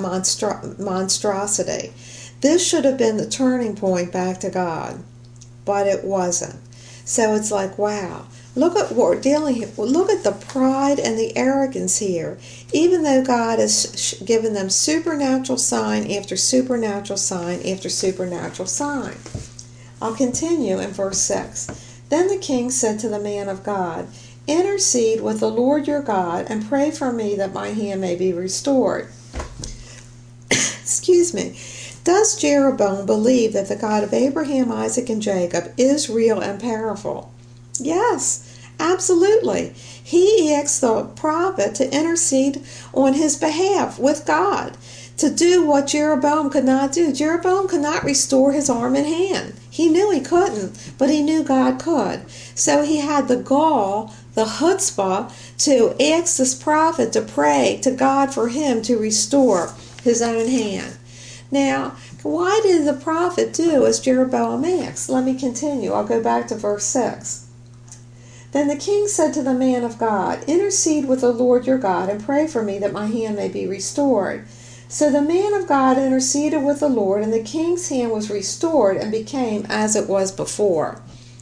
monstrosity. This should have been the turning point back to God. But it wasn't. So it's like, wow. Look at what we're dealing with. Look at the pride and the arrogance here. Even though God has given them supernatural sign after supernatural sign after supernatural sign. I'll continue in verse 6. Then the king said to the man of God, "Intercede with the Lord your God and pray for me that my hand may be restored." Excuse me. Does Jeroboam believe that the God of Abraham, Isaac, and Jacob is real and powerful? Yes, Absolutely. He asked the prophet to intercede on his behalf with God, to do what Jeroboam could not do. Jeroboam could not restore his arm and hand. He knew he couldn't, but he knew God could. So he had the gall, the chutzpah, to ask this prophet to pray to God for him to restore his own hand. Now, why did the prophet do as Jeroboam asked? Let me continue. I'll go back to verse 6. Then the king said to the man of God, "Intercede with the Lord your God and pray for me that my hand may be restored." So the man of God interceded with the Lord, and the king's hand was restored and became as it was before.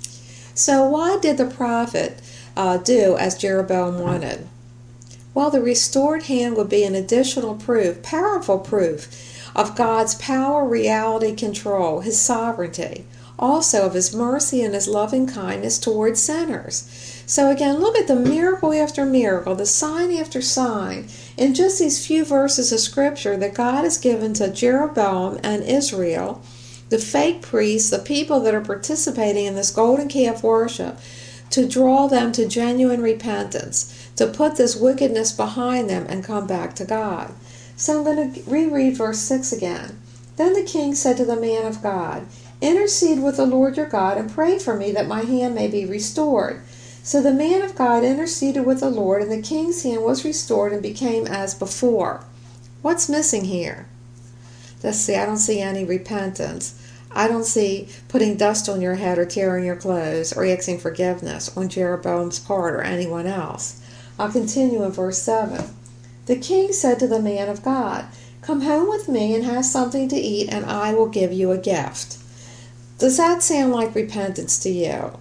So why did the prophet do as Jeroboam wanted? Well, the restored hand would be an additional proof, powerful proof, of God's power, reality, control, his sovereignty, also of his mercy and his loving kindness towards sinners. So again, look at the miracle after miracle, the sign after sign, in just these few verses of scripture that God has given to Jeroboam and Israel, the fake priests, the people that are participating in this golden calf worship, to draw them to genuine repentance, to put this wickedness behind them and come back to God. So I'm going to reread verse 6 again. Then the king said to the man of God, "Intercede with the Lord your God and pray for me that my hand may be restored." So the man of God interceded with the Lord, and the king's hand was restored and became as before. What's missing here? Let's see, I don't see any repentance. I don't see putting dust on your head or tearing your clothes or asking forgiveness on Jeroboam's part or anyone else. I'll continue in verse 7. The king said to the man of God, "Come home with me and have something to eat, and I will give you a gift." Does that sound like repentance to you?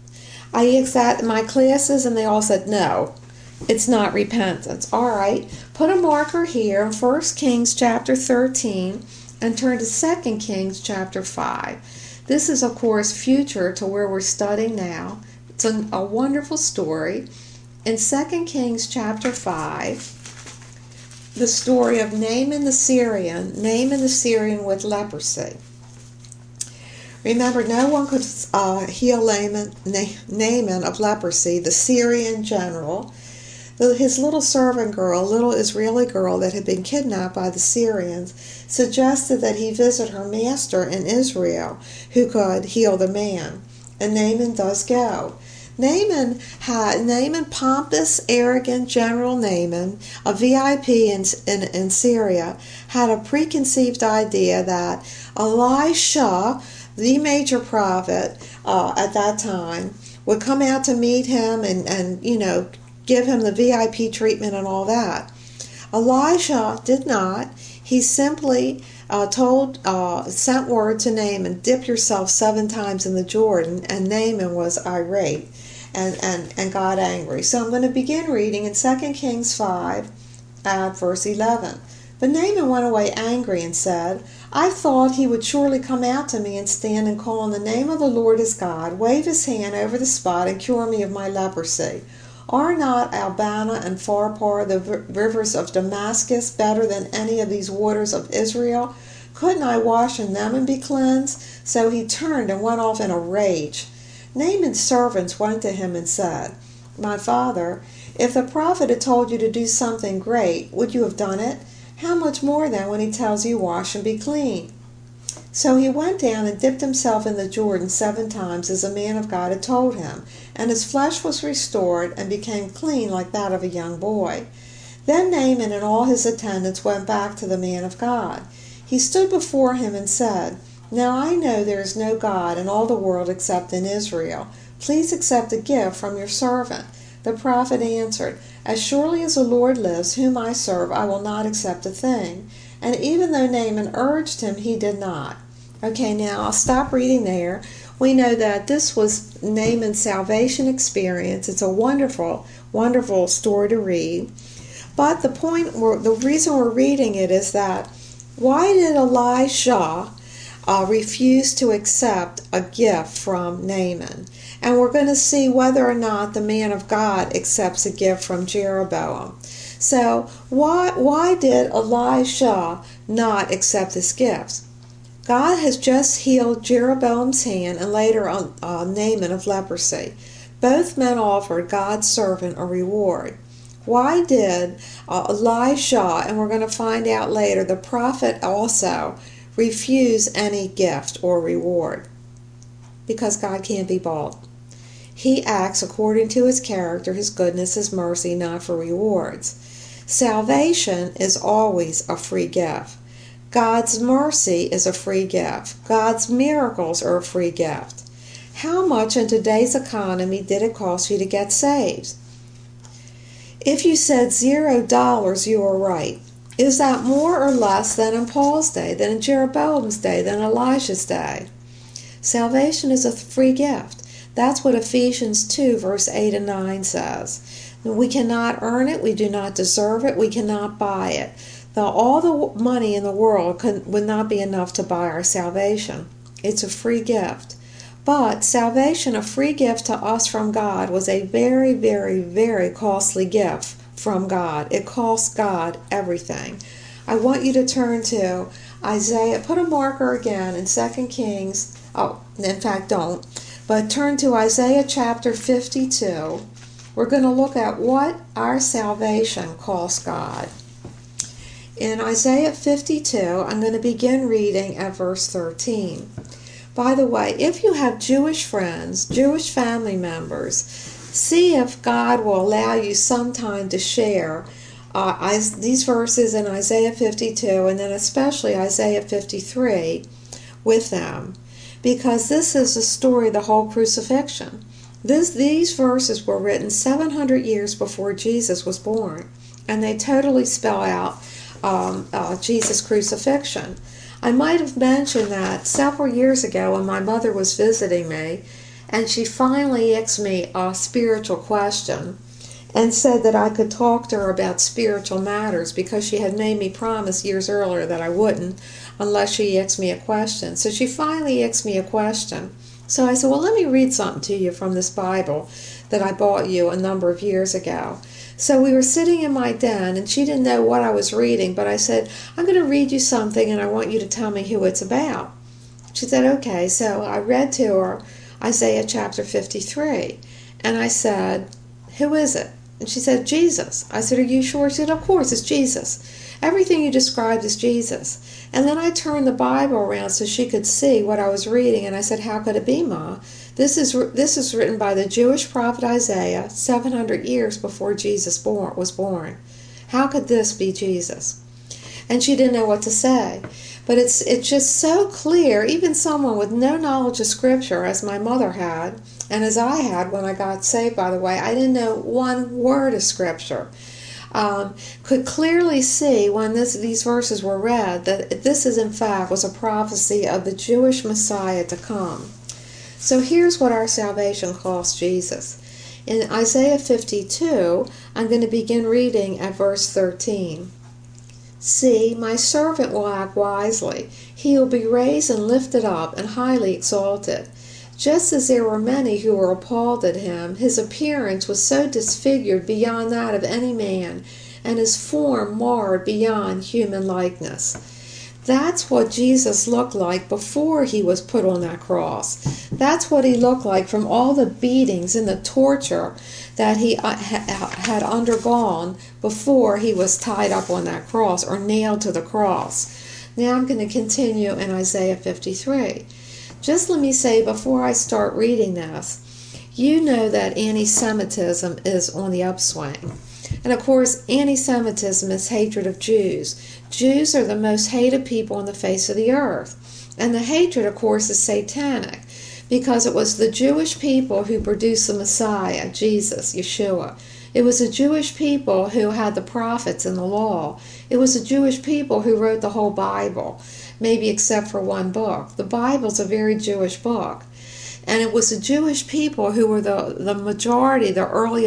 I asked that in my classes, and they all said, no, it's not repentance. All right, put a marker here in 1 Kings chapter 13 and turn to 2 Kings chapter 5. This is, of course, future to where we're studying now. It's a wonderful story. In 2 Kings chapter 5, the story of Naaman the Syrian with leprosy. Remember, no one could heal Naaman of leprosy, the Syrian general. His little servant girl, little Israeli girl that had been kidnapped by the Syrians, suggested that he visit her master in Israel, who could heal the man. And Naaman does go. Naaman, pompous, arrogant General Naaman, a VIP in Syria, had a preconceived idea that Elisha, the major prophet at that time, would come out to meet him and give him the VIP treatment and all that. Elisha did not. He simply sent word to Naaman, "Dip yourself 7 times in the Jordan," and Naaman was irate and got angry. So I'm going to begin reading in 2 Kings 5 at verse 11. But Naaman went away angry and said, "I thought he would surely come out to me and stand and call on the name of the Lord his God, wave his hand over the spot and cure me of my leprosy. Are not Abana and Pharpar, the rivers of Damascus, better than any of these waters of Israel? Couldn't I wash in them and be cleansed?" So he turned and went off in a rage. Naaman's servants went to him and said, "My father, if the prophet had told you to do something great, would you have done it? How much more then when he tells you wash and be clean?" So he went down and dipped himself in the Jordan 7 times as the man of God had told him, and his flesh was restored and became clean like that of a young boy. Then Naaman and all his attendants went back to the man of God. He stood before him and said, "Now I know there is no God in all the world except in Israel. Please accept a gift from your servant." The prophet answered, "As surely as the Lord lives, whom I serve, I will not accept a thing." And even though Naaman urged him, he did not. Okay, now I'll stop reading there. We know that this was Naaman's salvation experience. It's a wonderful, wonderful story to read. But the reason we're reading it is that why did Elisha refuse to accept a gift from Naaman? And we're going to see whether or not the man of God accepts a gift from Jeroboam. So why did Elisha not accept this gift? God has just healed Jeroboam's hand and later on Naaman of leprosy. Both men offered God's servant a reward. Why did Elisha, and we're going to find out later, the prophet also, refuse any gift or reward? Because God can't be bought. He acts according to his character, his goodness, his mercy, not for rewards. Salvation is always a free gift. God's mercy is a free gift. God's miracles are a free gift. How much in today's economy did it cost you to get saved? If you said $0, you were right. Is that more or less than in Paul's day, than in Jeroboam's day, than Elijah's day? Salvation is a free gift. That's what Ephesians 2 verse 8 and 9 says. We cannot earn it. We do not deserve it. We cannot buy it. All the money in the world would not be enough to buy our salvation. It's a free gift. But salvation, a free gift to us from God, was a very, very, very costly gift from God. It cost God everything. I want you to turn to Isaiah. Put a marker again in 2 Kings. Oh, in fact, don't. But turn to Isaiah chapter 52. We're going to look at what our salvation cost God. In Isaiah 52, I'm going to begin reading at verse 13. By the way, if you have Jewish friends, Jewish family members, see if God will allow you sometime to share these verses in Isaiah 52 and then especially Isaiah 53 with them. Because this is the story of the whole crucifixion. These verses were written 700 years before Jesus was born, and they totally spell out Jesus' crucifixion. I might have mentioned that several years ago when my mother was visiting me, and she finally asked me a spiritual question and said that I could talk to her about spiritual matters because she had made me promise years earlier that I wouldn't unless she asked me a question. So she finally asked me a question. So I said, well, let me read something to you from this Bible that I bought you a number of years ago. So we were sitting in my den, and she didn't know what I was reading, but I said, I'm going to read you something, and I want you to tell me who it's about. She said, okay. So I read to her Isaiah chapter 53, and I said, who is it? And she said, Jesus. I said, are you sure? She said, of course, it's Jesus. Everything you described is Jesus. And then I turned the Bible around so she could see what I was reading, and I said, how could it be, Ma? This is written by the Jewish prophet Isaiah 700 years before Jesus was born. How could this be Jesus? And she didn't know what to say. But it's just so clear, even someone with no knowledge of Scripture, as my mother had, and as I had when I got saved, by the way, I didn't know one word of Scripture. Could clearly see when these verses were read that this is in fact was a prophecy of the Jewish Messiah to come. So here's what our salvation cost Jesus. In Isaiah 52, I'm going to begin reading at verse 13. See, my servant will act wisely. He will be raised and lifted up and highly exalted. Just as there were many who were appalled at him, his appearance was so disfigured beyond that of any man, and his form marred beyond human likeness. That's what Jesus looked like before he was put on that cross. That's what he looked like from all the beatings and the torture that he had undergone before he was tied up on that cross or nailed to the cross. Now I'm going to continue in Isaiah 53. Just let me say before I start reading this, you know that anti-Semitism is on the upswing. And of course, anti-Semitism is hatred of Jews. Jews are the most hated people on the face of the earth. And the hatred, of course, is satanic because it was the Jewish people who produced the Messiah, Jesus, Yeshua. It was the Jewish people who had the prophets and the law. It was the Jewish people who wrote the whole Bible, maybe except for one book. The Bible's a very Jewish book. And it was the Jewish people who were the majority, the early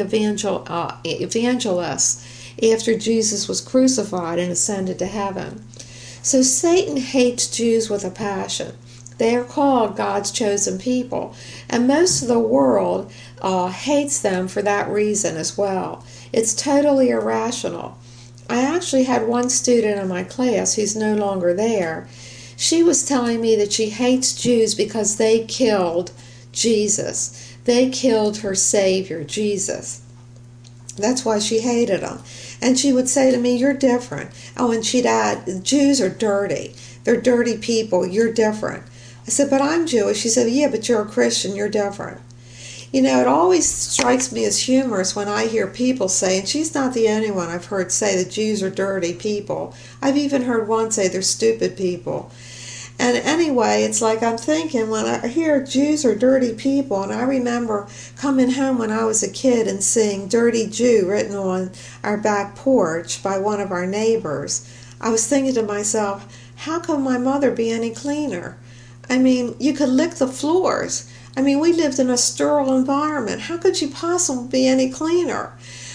evangelists after Jesus was crucified and ascended to heaven. So Satan hates Jews with a passion. They are called God's chosen people. And most of the world hates them for that reason as well. It's totally irrational. I actually had one student in my class who's no longer there. She was telling me that she hates Jews because they killed Jesus. They killed her Savior, Jesus. That's why she hated him. And she would say to me, "You're different." Oh, and she'd add, "The Jews are dirty. They're dirty people. You're different." I said, "But I'm Jewish." She said, "Yeah, but you're a Christian. You're different." You know, it always strikes me as humorous when I hear people say, and she's not the only one I've heard say that Jews are dirty people. I've even heard one say they're stupid people. And anyway, it's like I'm thinking when I hear Jews are dirty people, and I remember coming home when I was a kid and seeing "Dirty Jew" written on our back porch by one of our neighbors, I was thinking to myself, how could my mother be any cleaner? I mean, you could lick the floors. I mean, we lived in a sterile environment. How could you possibly be any cleaner?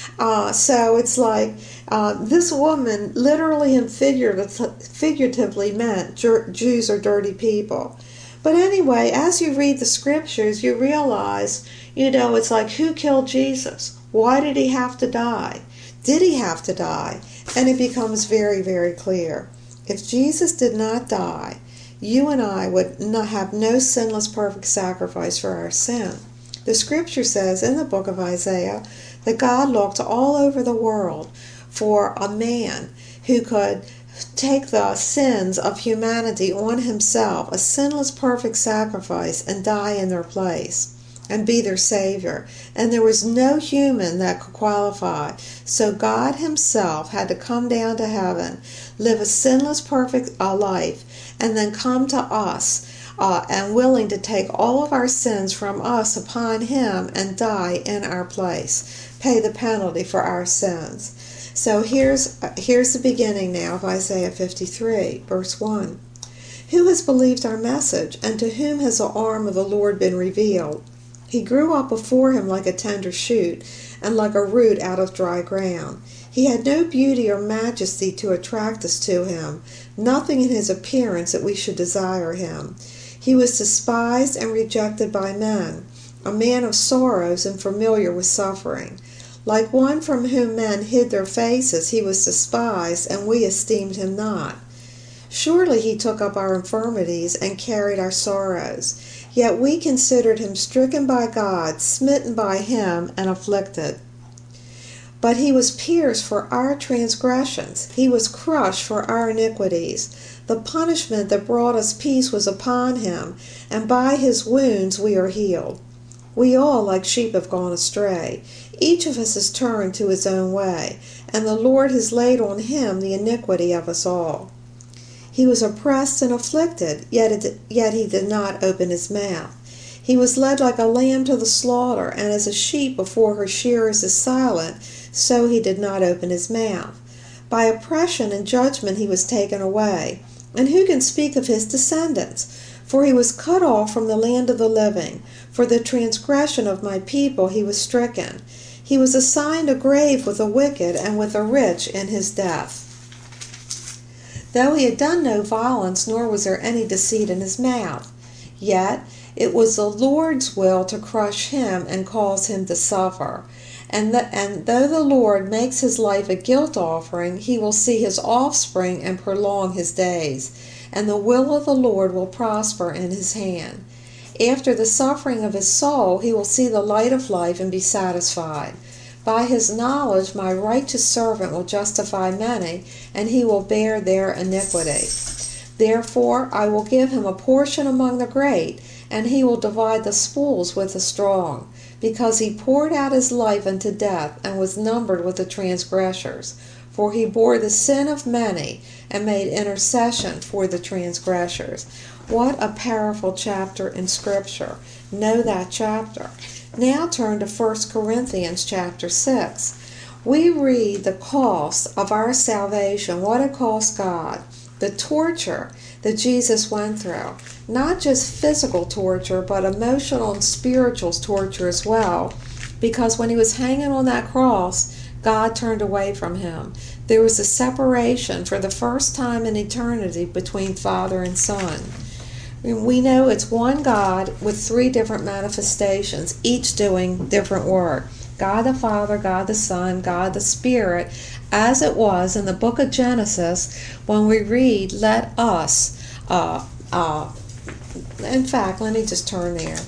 So it's like this woman literally and figuratively meant Jews are dirty people. But anyway, as you read the scriptures, you realize, it's like, who killed Jesus? Why did he have to die? Did he have to die? And it becomes very, very clear. If Jesus did not die, you and I would not have no sinless perfect sacrifice for our sin. The scripture says in the book of Isaiah that God looked all over the world for a man who could take the sins of humanity on himself, a sinless perfect sacrifice, and die in their place and be their Savior. And there was no human that could qualify. So God himself had to come down to heaven, live a sinless perfect life, and then come to us and willing to take all of our sins from us upon him and die in our place, pay the penalty for our sins. So here's the beginning now of Isaiah 53, verse 1. Who has believed our message, and to whom has the arm of the Lord been revealed? He grew up before him like a tender shoot, and like a root out of dry ground. He had no beauty or majesty to attract us to him, nothing in his appearance that we should desire him. He was despised and rejected by men, a man of sorrows and familiar with suffering. Like one from whom men hid their faces, he was despised, and we esteemed him not. Surely he took up our infirmities and carried our sorrows. Yet we considered him stricken by God, smitten by him, and afflicted. But he was pierced for our transgressions. He was crushed for our iniquities. The punishment that brought us peace was upon him, and by his wounds we are healed. We all like sheep have gone astray. Each of us has turned to his own way, and the Lord has laid on him the iniquity of us all. He was oppressed and afflicted, yet he did not open his mouth. He was led like a lamb to the slaughter, and as a sheep before her shearers is silent, so he did not open his mouth. By oppression and judgment he was taken away. And who can speak of his descendants? For he was cut off from the land of the living. For the transgression of my people he was stricken. He was assigned a grave with the wicked and with the rich in his death. Though he had done no violence, nor was there any deceit in his mouth. Yet it was the Lord's will to crush him and cause him to suffer. And though the Lord makes his life a guilt offering, he will see his offspring and prolong his days. And the will of the Lord will prosper in his hand. After the suffering of his soul, he will see the light of life and be satisfied. By his knowledge my righteous servant will justify many, and he will bear their iniquity. Therefore I will give him a portion among the great, and he will divide the spoils with the strong, because he poured out his life unto death, and was numbered with the transgressors. For he bore the sin of many, and made intercession for the transgressors. What a powerful chapter in Scripture. Know that chapter. Now turn to 1 Corinthians chapter 6. We read the cost of our salvation, what it cost God, the torture that Jesus went through. Not just physical torture, but emotional and spiritual torture as well. Because when he was hanging on that cross, God turned away from him. There was a separation for the first time in eternity between Father and Son. We know it's one God with three different manifestations, each doing different work. God the Father, God the Son, God the Spirit, as it was in the book of Genesis when we read, let us, in fact, let me just turn there.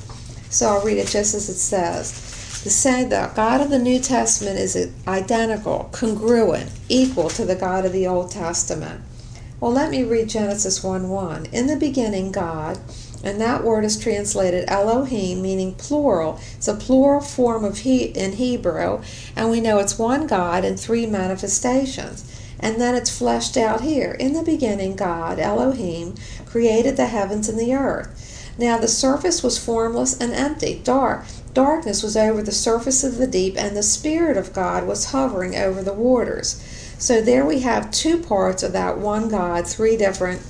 So I'll read it just as it says. The God of the New Testament is identical, congruent, equal to the God of the Old Testament. Well, let me read Genesis 1:1. In the beginning, God, and that word is translated Elohim, meaning plural. It's a plural form in Hebrew, and we know it's one God in three manifestations. And then it's fleshed out here. In the beginning, God, Elohim, created the heavens and the earth. Now the surface was formless and empty, Darkness was over the surface of the deep, and the Spirit of God was hovering over the waters. So there we have two parts of that one God, three different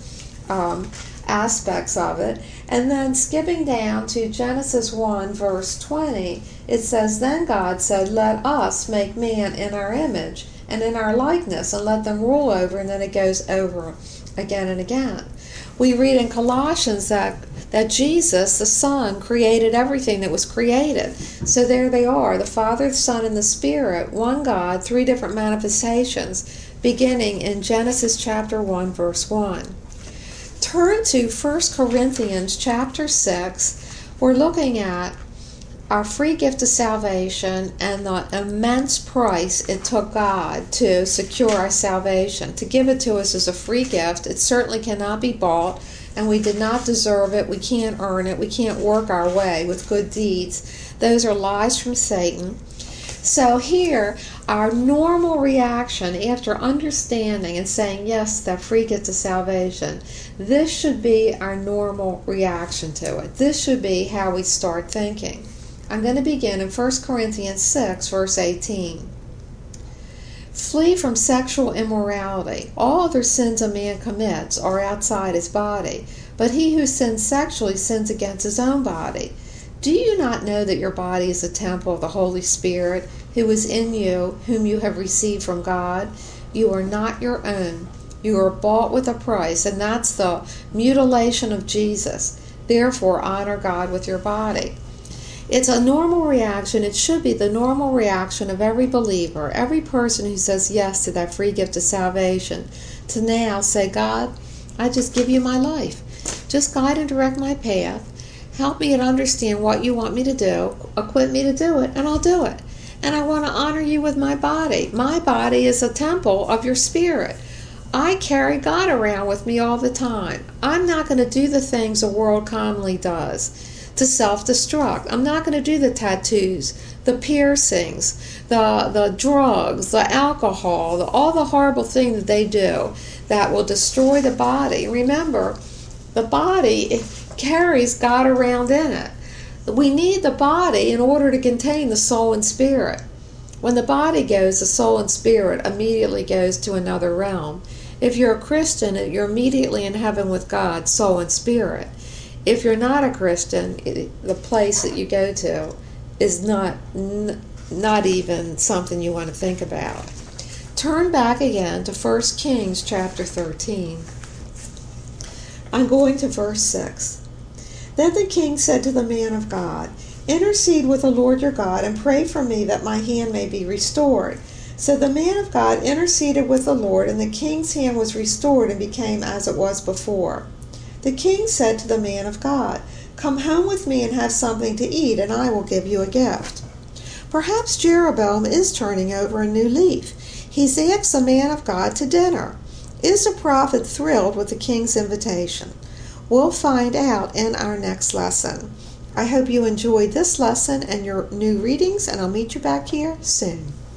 aspects of it. And then skipping down to Genesis 1 verse 20, it says, Then God said, Let us make man in our image and in our likeness, and let them rule over, and then it goes over again and again. We read in Colossians that Jesus, the Son, created everything that was created. So there they are, the Father, the Son, and the Spirit, one God, three different manifestations, beginning in Genesis chapter 1, verse 1. Turn to 1 Corinthians chapter 6. We're looking at our free gift of salvation and the immense price it took God to secure our salvation. To give it to us as a free gift, it certainly cannot be bought, and we did not deserve it. We can't earn it. We can't work our way with good deeds. Those are lies from Satan. So here, our normal reaction after understanding and saying yes to that free gift of salvation, this should be our normal reaction to it. This should be how we start thinking. I'm going to begin in 1 Corinthians 6, verse 18. Flee from sexual immorality. All other sins a man commits are outside his body, but he who sins sexually sins against his own body. Do you not know that your body is a temple of the Holy Spirit, who is in you, whom you have received from God? You are not your own. You are bought with a price, and that's the mutilation of Jesus. Therefore, honor God with your body. It's a normal reaction. It should be the normal reaction of every believer, every person who says yes to that free gift of salvation, to now say, God, I just give you my life. Just guide and direct my path. Help me to understand what you want me to do. Equip me to do it, and I'll do it. And I want to honor you with my body. My body is a temple of your Spirit. I carry God around with me all the time. I'm not going to do the things the world commonly does to self-destruct. I'm not going to do the tattoos, the piercings, the drugs, the alcohol, all the horrible things that they do that will destroy the body. Remember, the body carries God around in it. We need the body in order to contain the soul and spirit. When the body goes, the soul and spirit immediately goes to another realm. If you're a Christian, you're immediately in heaven with God, soul and spirit. If you're not a Christian, the place that you go to is not even something you want to think about. Turn back again to 1 Kings chapter 13. I'm going to verse 6. Then the king said to the man of God, Intercede with the Lord your God and pray for me that my hand may be restored. So the man of God interceded with the Lord, and the king's hand was restored and became as it was before. The king said to the man of God, Come home with me and have something to eat, and I will give you a gift. Perhaps Jeroboam is turning over a new leaf. He's asked the man of God to dinner. Is the prophet thrilled with the king's invitation? We'll find out in our next lesson. I hope you enjoyed this lesson and your new readings, and I'll meet you back here soon.